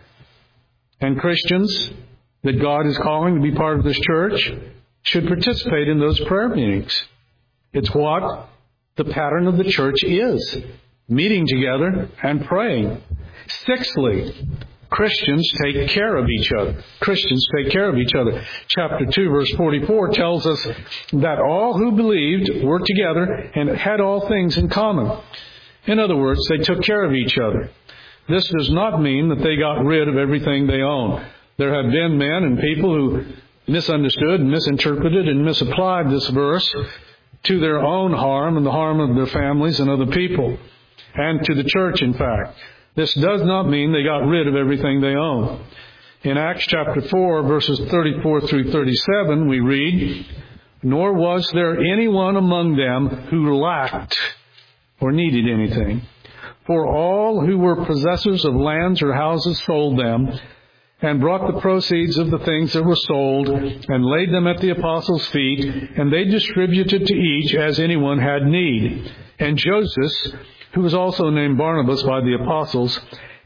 And Christians that God is calling to be part of this church should participate in those prayer meetings. It's what the pattern of the church is, meeting together and praying. Sixthly, Christians take care of each other. Christians take care of each other. Chapter two, verse forty-four tells us that all who believed were together and had all things in common. In other words, they took care of each other. This does not mean that they got rid of everything they own. There have been men and people who misunderstood, misinterpreted, and misapplied this verse to their own harm and the harm of their families and other people, and to the church, in fact. This does not mean they got rid of everything they own. In Acts chapter four, verses thirty-four through thirty-seven, we read, "Nor was there anyone among them who lacked or needed anything. For all who were possessors of lands or houses sold them, and brought the proceeds of the things that were sold, and laid them at the apostles' feet, and they distributed to each as anyone had need. And Joseph, who was also named Barnabas by the apostles,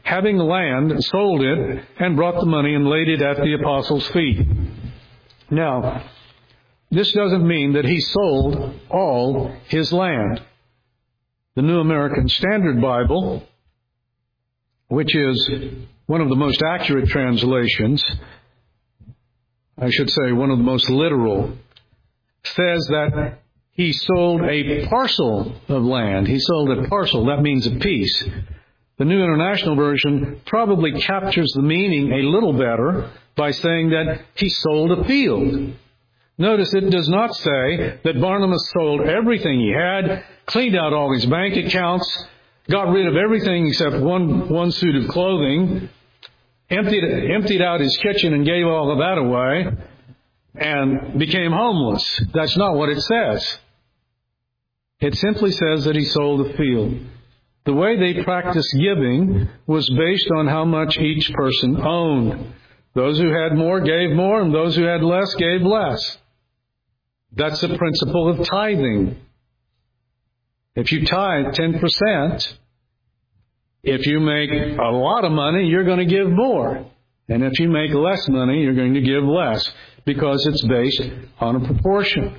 having land, sold it, and brought the money and laid it at the apostles' feet. Now, this doesn't mean that he sold all his land. The New American Standard Bible, which is one of the most accurate translations, I should say one of the most literal, says that he sold a parcel of land. He sold a parcel. That means a piece. The New International Version probably captures the meaning a little better by saying that he sold a field. Notice it does not say that Barnabas sold everything he had, cleaned out all his bank accounts, got rid of everything except one, one suit of clothing, emptied, emptied out his kitchen and gave all of that away, and became homeless. That's not what it says. It simply says that he sold a field. The way they practiced giving was based on how much each person owned. Those who had more gave more, and those who had less gave less. That's the principle of tithing. If you tithe ten percent, if you make a lot of money, you're going to give more. And if you make less money, you're going to give less, because it's based on a proportion.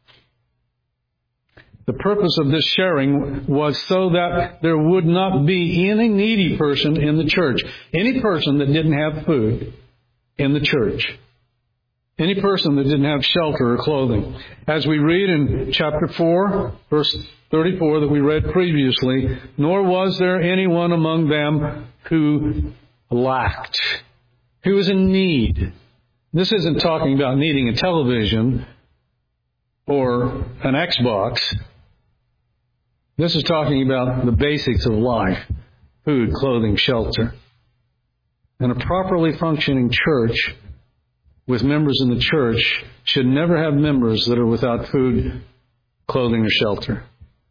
The purpose of this sharing was so that there would not be any needy person in the church, any person that didn't have food in the church, any person that didn't have shelter or clothing. As we read in chapter four, verse thirty-four that we read previously, nor was there anyone among them who lacked, who was in need. This isn't talking about needing a television or an Xbox. This is talking about the basics of life: food, clothing, shelter. And a properly functioning church with members in the church should never have members that are without food, clothing, or shelter.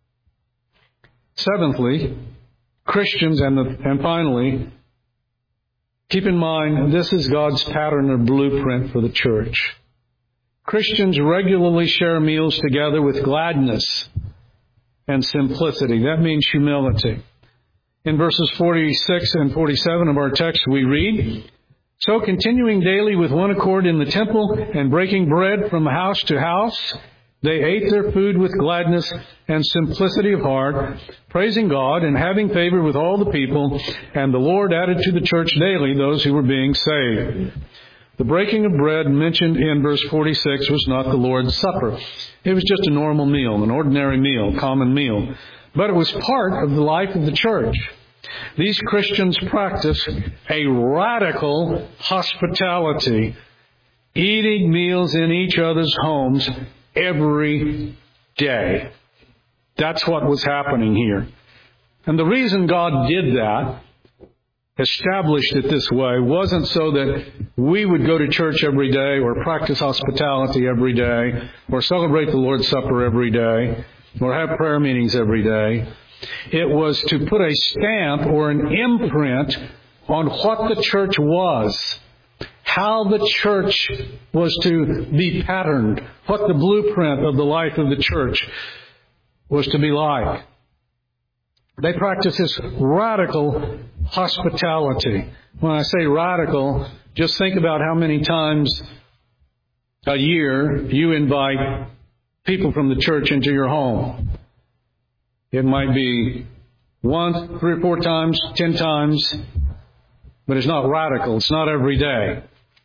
Seventhly, Christians, and, the, and finally, keep in mind this is God's pattern or blueprint for the church. Christians regularly share meals together with gladness and simplicity. That means humility. In verses forty-six and forty-seven of our text we read, "So continuing daily with one accord in the temple and breaking bread from house to house, they ate their food with gladness and simplicity of heart, praising God and having favor with all the people, and the Lord added to the church daily those who were being saved." The breaking of bread mentioned in verse forty-six was not the Lord's Supper. It was just a normal meal, an ordinary meal, common meal. But it was part of the life of the church. These Christians practiced a radical hospitality, eating meals in each other's homes every day. That's what was happening here. And the reason God did that, established it this way, wasn't so that we would go to church every day or practice hospitality every day or celebrate the Lord's Supper every day or have prayer meetings every day. It was to put a stamp or an imprint on what the church was, how the church was to be patterned, what the blueprint of the life of the church was to be like. They practice this radical hospitality. When I say radical, just think about how many times a year you invite people from the church into your home. It might be one, three or four times, ten times, but it's not radical. It's not every day.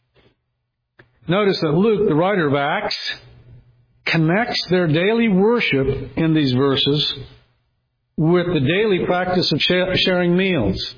Notice that Luke, the writer of Acts, connects their daily worship in these verses with the daily practice of sharing meals.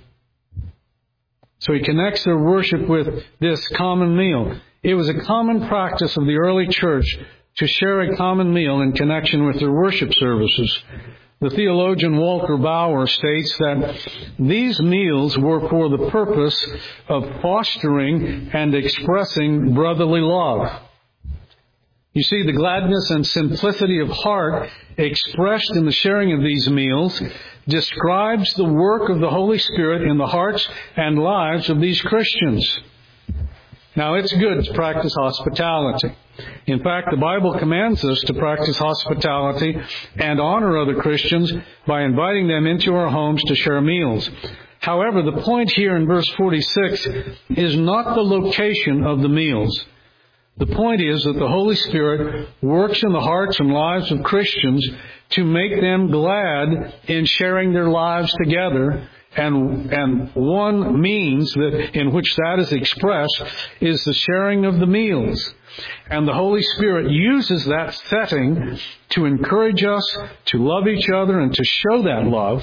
So he connects their worship with this common meal. It was a common practice of the early church to share a common meal in connection with their worship services. The theologian Walter Bauer states that these meals were for the purpose of fostering and expressing brotherly love. You see, the gladness and simplicity of heart expressed in the sharing of these meals describes the work of the Holy Spirit in the hearts and lives of these Christians. Now, it's good to practice hospitality. In fact, the Bible commands us to practice hospitality and honor other Christians by inviting them into our homes to share meals. However, the point here in verse forty-six is not the location of the meals. The point is that the Holy Spirit works in the hearts and lives of Christians to make them glad in sharing their lives together. And, and one means that in which that is expressed is the sharing of the meals. And the Holy Spirit uses that setting to encourage us to love each other and to show that love.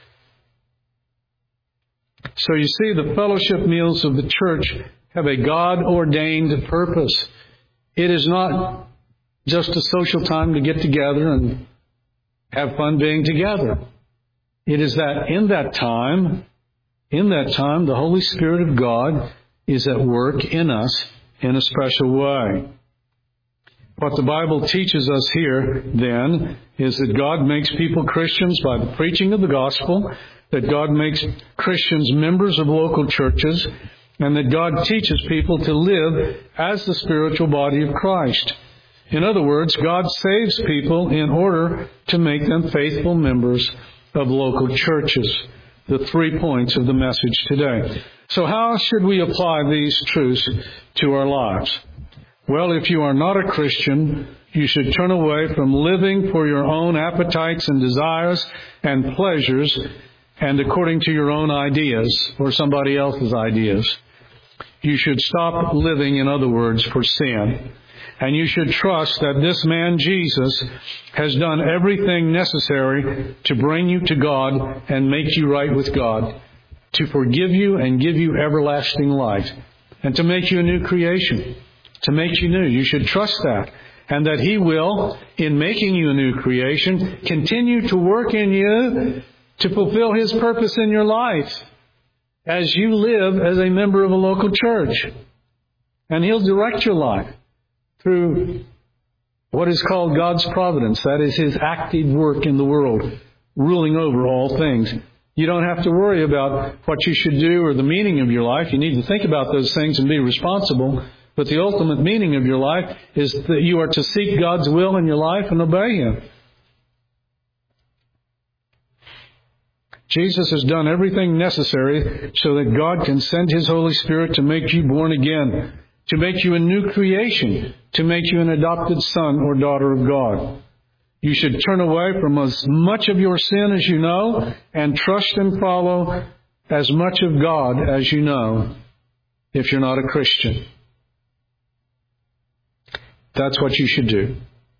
So you see, the fellowship meals of the church have a God-ordained purpose. It is not just a social time to get together and have fun being together. It is that in that time, in that time, the Holy Spirit of God is at work in us in a special way. What the Bible teaches us here, then, is that God makes people Christians by the preaching of the gospel, that God makes Christians members of local churches, and that God teaches people to live as the spiritual body of Christ. In other words, God saves people in order to make them faithful members of local churches. The three points of the message today. So how should we apply these truths to our lives? Well, if you are not a Christian, you should turn away from living for your own appetites and desires and pleasures and according to your own ideas or somebody else's ideas. You should stop living, in other words, for sin. And you should trust that this man, Jesus, has done everything necessary to bring you to God and make you right with God, to forgive you and give you everlasting life, and to make you a new creation, to make you new. You should trust that, and that He will, in making you a new creation, continue to work in you to fulfill His purpose in your life as you live as a member of a local church. And He'll direct your life through what is called God's providence. That is His active work in the world, ruling over all things. You don't have to worry about what you should do or the meaning of your life. You need to think about those things and be responsible. But the ultimate meaning of your life is that you are to seek God's will in your life and obey Him. Jesus has done everything necessary so that God can send His Holy Spirit to make you born again, to make you a new creation, to make you an adopted son or daughter of God. You should turn away from as much of your sin as you know and trust and follow as much of God as you know if you're not a Christian. That's what you should do.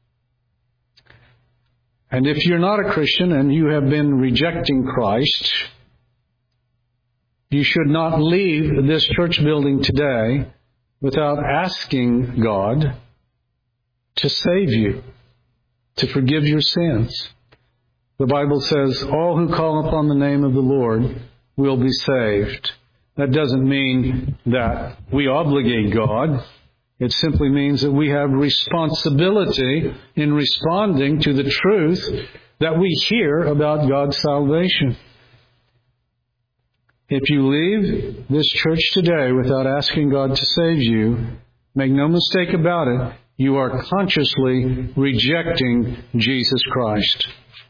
And if you're not a Christian and you have been rejecting Christ, you should not leave this church building today without asking God to save you, to forgive your sins. The Bible says, all who call upon the name of the Lord will be saved. That doesn't mean that we obligate God. It simply means that we have responsibility in responding to the truth that we hear about God's salvation. If you leave this church today without asking God to save you, make no mistake about it, you are consciously rejecting Jesus Christ.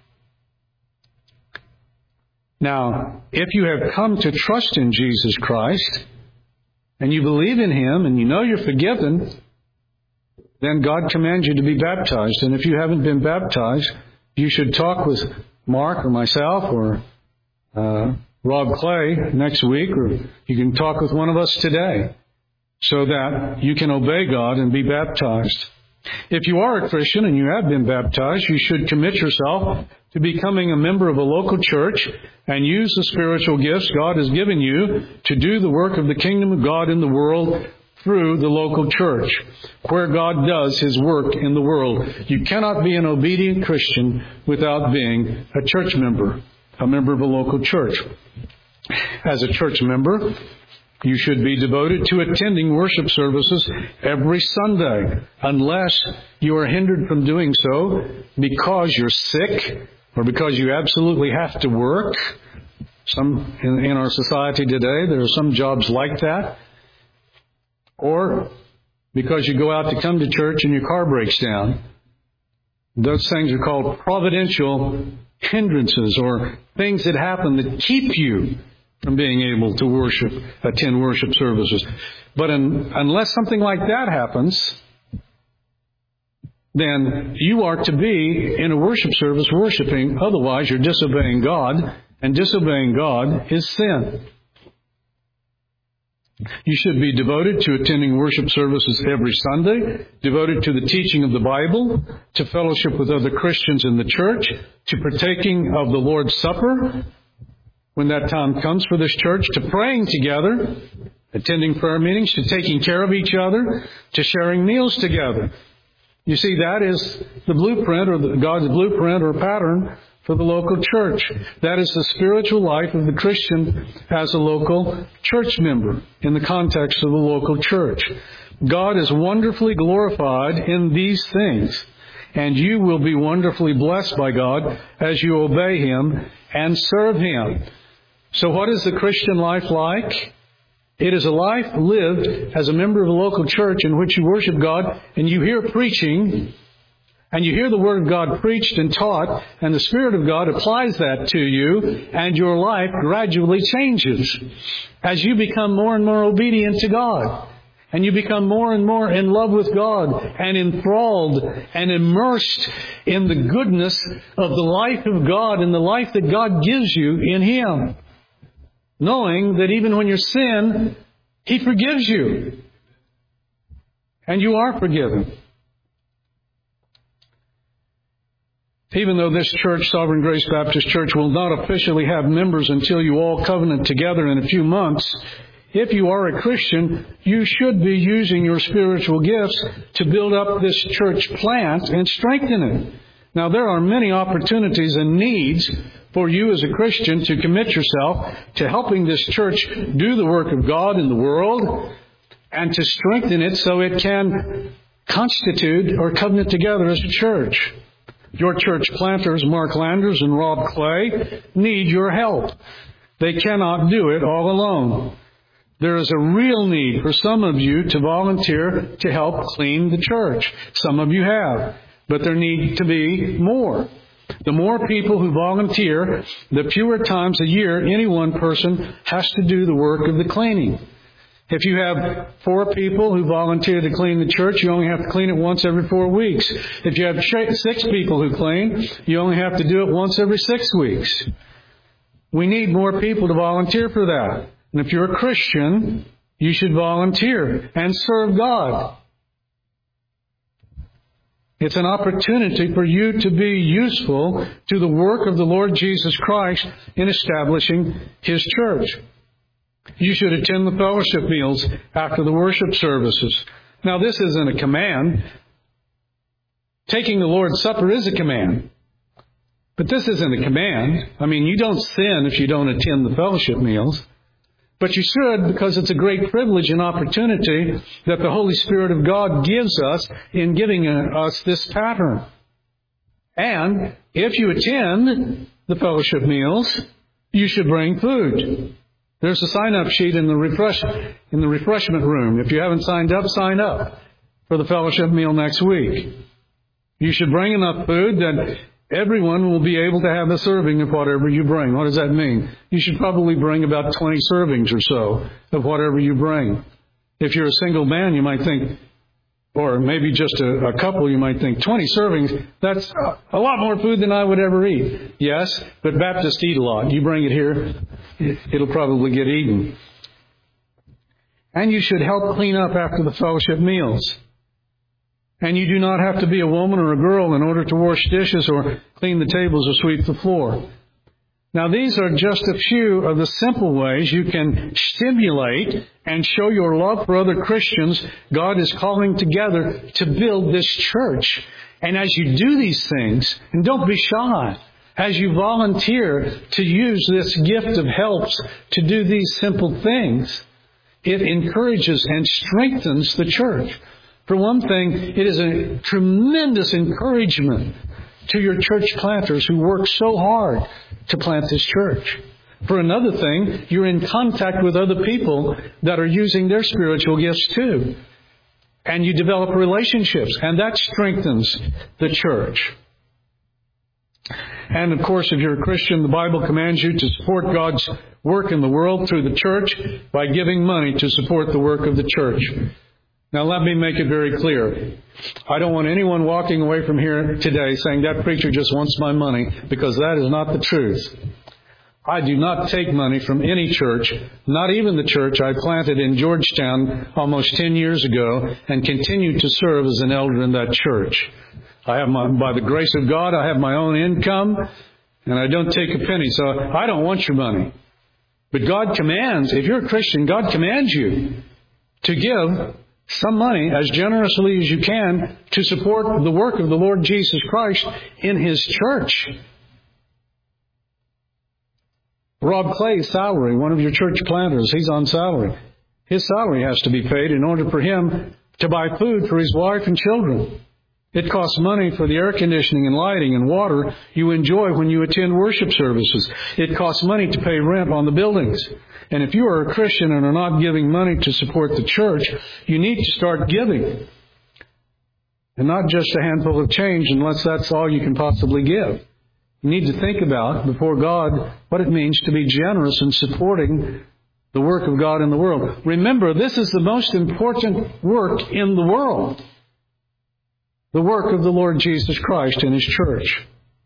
Now, if you have come to trust in Jesus Christ, and you believe in Him, and you know you're forgiven, then God commands you to be baptized. And if you haven't been baptized, you should talk with Mark or myself or uh, Rob Clay next week, or you can talk with one of us today so that you can obey God and be baptized. If you are a Christian and you have been baptized, you should commit yourself to becoming a member of a local church and use the spiritual gifts God has given you to do the work of the kingdom of God in the world through the local church, where God does His work in the world. You cannot be an obedient Christian without being a church member, a member of a local church. As a church member, you should be devoted to attending worship services every Sunday, unless you are hindered from doing so because you're sick or because you absolutely have to work. Some in, in our society today, there are some jobs like that. Or because you go out to come to church and your car breaks down. Those things are called providential hindrances, or things that happen that keep you from being able to worship, attend worship services. But in, unless something like that happens, then you are to be in a worship service worshiping. Otherwise, you're disobeying God, and disobeying God is sin. You should be devoted to attending worship services every Sunday, devoted to the teaching of the Bible, to fellowship with other Christians in the church, to partaking of the Lord's Supper when that time comes for this church, to praying together, attending prayer meetings, to taking care of each other, to sharing meals together. You see, that is the blueprint, or the, God's blueprint or pattern for the local church. That is the spiritual life of the Christian as a local church member in the context of the local church. God is wonderfully glorified in these things, and you will be wonderfully blessed by God as you obey Him and serve Him. So what is the Christian life like? It is a life lived as a member of a local church in which you worship God and you hear preaching, and you hear the Word of God preached and taught, and the Spirit of God applies that to you, and your life gradually changes as you become more and more obedient to God. And you become more and more in love with God and enthralled and immersed in the goodness of the life of God and the life that God gives you in Him. Knowing that even when you sin, He forgives you. And you are forgiven. Even though this church, Sovereign Grace Baptist Church, will not officially have members until you all covenant together in a few months, if you are a Christian, you should be using your spiritual gifts to build up this church plant and strengthen it. Now, there are many opportunities and needs for you as a Christian to commit yourself to helping this church do the work of God in the world and to strengthen it so it can constitute or covenant together as a church. Your church planters, Mark Landers and Rob Clay, need your help. They cannot do it all alone. There is a real need for some of you to volunteer to help clean the church. Some of you have, but there need to be more. The more people who volunteer, the fewer times a year any one person has to do the work of the cleaning. If you have four people who volunteer to clean the church, you only have to clean it once every four weeks. If you have six people who clean, you only have to do it once every six weeks. We need more people to volunteer for that. And if you're a Christian, you should volunteer and serve God. It's an opportunity for you to be useful to the work of the Lord Jesus Christ in establishing His church. You should attend the fellowship meals after the worship services. Now, this isn't a command. Taking the Lord's Supper is a command. But this isn't a command. I mean, you don't sin if you don't attend the fellowship meals. But you should, because it's a great privilege and opportunity that the Holy Spirit of God gives us in giving us this pattern. And if you attend the fellowship meals, you should bring food. There's a sign-up sheet in the refresh in the refreshment room. If you haven't signed up, sign up for the fellowship meal next week. You should bring enough food that everyone will be able to have a serving of whatever you bring. What does that mean? You should probably bring about twenty servings or so of whatever you bring. If you're a single man, you might think, or maybe just a, a couple, you might think, twenty servings, that's a lot more food than I would ever eat. Yes, but Baptists eat a lot. You bring it here, it'll probably get eaten. And you should help clean up after the fellowship meals. And you do not have to be a woman or a girl in order to wash dishes or clean the tables or sweep the floor. Now, these are just a few of the simple ways you can stimulate and show your love for other Christians God is calling together to build this church. And as you do these things, and don't be shy, as you volunteer to use this gift of helps to do these simple things, it encourages and strengthens the church. For one thing, it is a tremendous encouragement to your church planters who work so hard to plant this church. For another thing, you're in contact with other people that are using their spiritual gifts too. And you develop relationships, and that strengthens the church. And, of course, if you're a Christian, the Bible commands you to support God's work in the world through the church by giving money to support the work of the church. Now, let me make it very clear. I don't want anyone walking away from here today saying that preacher just wants my money, because that is not the truth. I do not take money from any church, not even the church I planted in Georgetown almost ten years ago, and continue to serve as an elder in that church. I have my, by the grace of God, I have my own income, and I don't take a penny, so I don't want your money. But God commands, if you're a Christian, God commands you to give some money as generously as you can to support the work of the Lord Jesus Christ in His church. Rob Clay's salary, one of your church planters, he's on salary. His salary has to be paid in order for him to buy food for his wife and children. It costs money for the air conditioning and lighting and water you enjoy when you attend worship services. It costs money to pay rent on the buildings. And if you are a Christian and are not giving money to support the church, you need to start giving. And not just a handful of change unless that's all you can possibly give. You need to think about, before God, what it means to be generous in supporting the work of God in the world. Remember, this is the most important work in the world. The work of the Lord Jesus Christ in His church.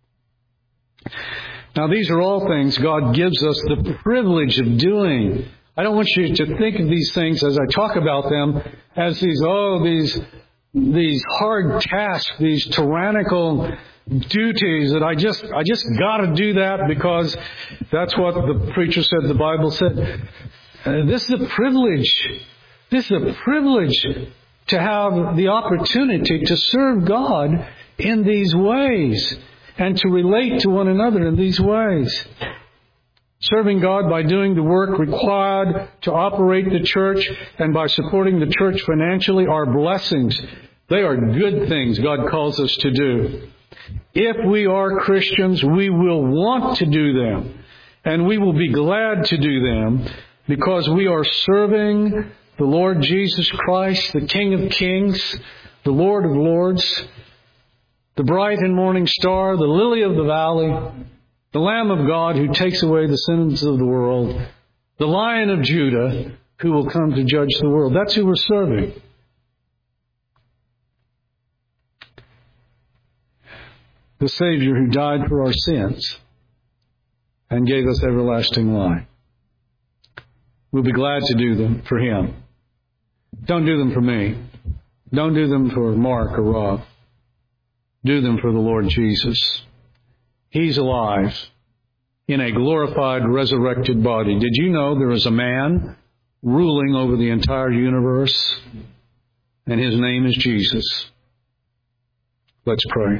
Now, these are all things God gives us the privilege of doing. I don't want you to think of these things as I talk about them as these, oh, these, these hard tasks, these tyrannical duties that I just, I just got to do that because that's what the preacher said, the Bible said. Uh, this is a privilege. This is a privilege to have the opportunity to serve God in these ways and to relate to one another in these ways. Serving God by doing the work required to operate the church and by supporting the church financially are blessings. They are good things God calls us to do. If we are Christians, we will want to do them, and we will be glad to do them because we are serving the Lord Jesus Christ, the King of Kings, the Lord of Lords, the bright and morning star, the lily of the valley, the Lamb of God who takes away the sins of the world, the Lion of Judah who will come to judge the world. That's who we're serving. The Savior who died for our sins and gave us everlasting life. We'll be glad to do them for Him. Don't do them for me. Don't do them for Mark or Rob. Do them for the Lord Jesus. He's alive in a glorified, resurrected body. Did you know there is a man ruling over the entire universe? And His name is Jesus. Let's pray.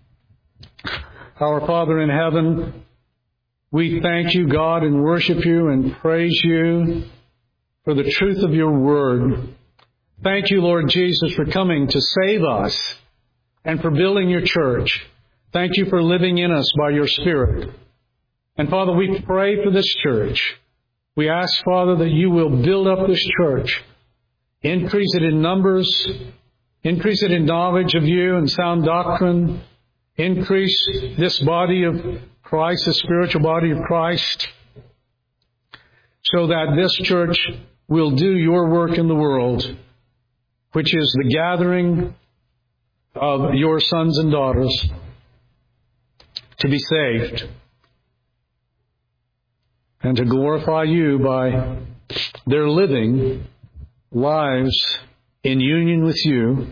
Our Father in heaven, we thank You, God, and worship You and praise You for the truth of Your word. Thank You, Lord Jesus, for coming to save us and for building Your church. Thank You for living in us by Your Spirit. And Father, we pray for this church. We ask, Father, that You will build up this church. Increase it in numbers. Increase it in knowledge of You and sound doctrine. Increase this body of Christ, the spiritual body of Christ, so that this church will do Your work in the world, which is the gathering of Your sons and daughters to be saved and to glorify You by their living lives in union with You,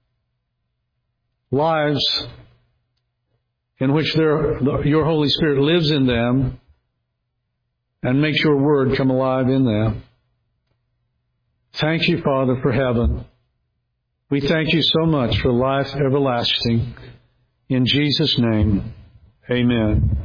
lives in which their, Your Holy Spirit lives in them and makes Your word come alive in them. Thank You, Father, for heaven. We thank You so much for life everlasting. In Jesus' name, amen.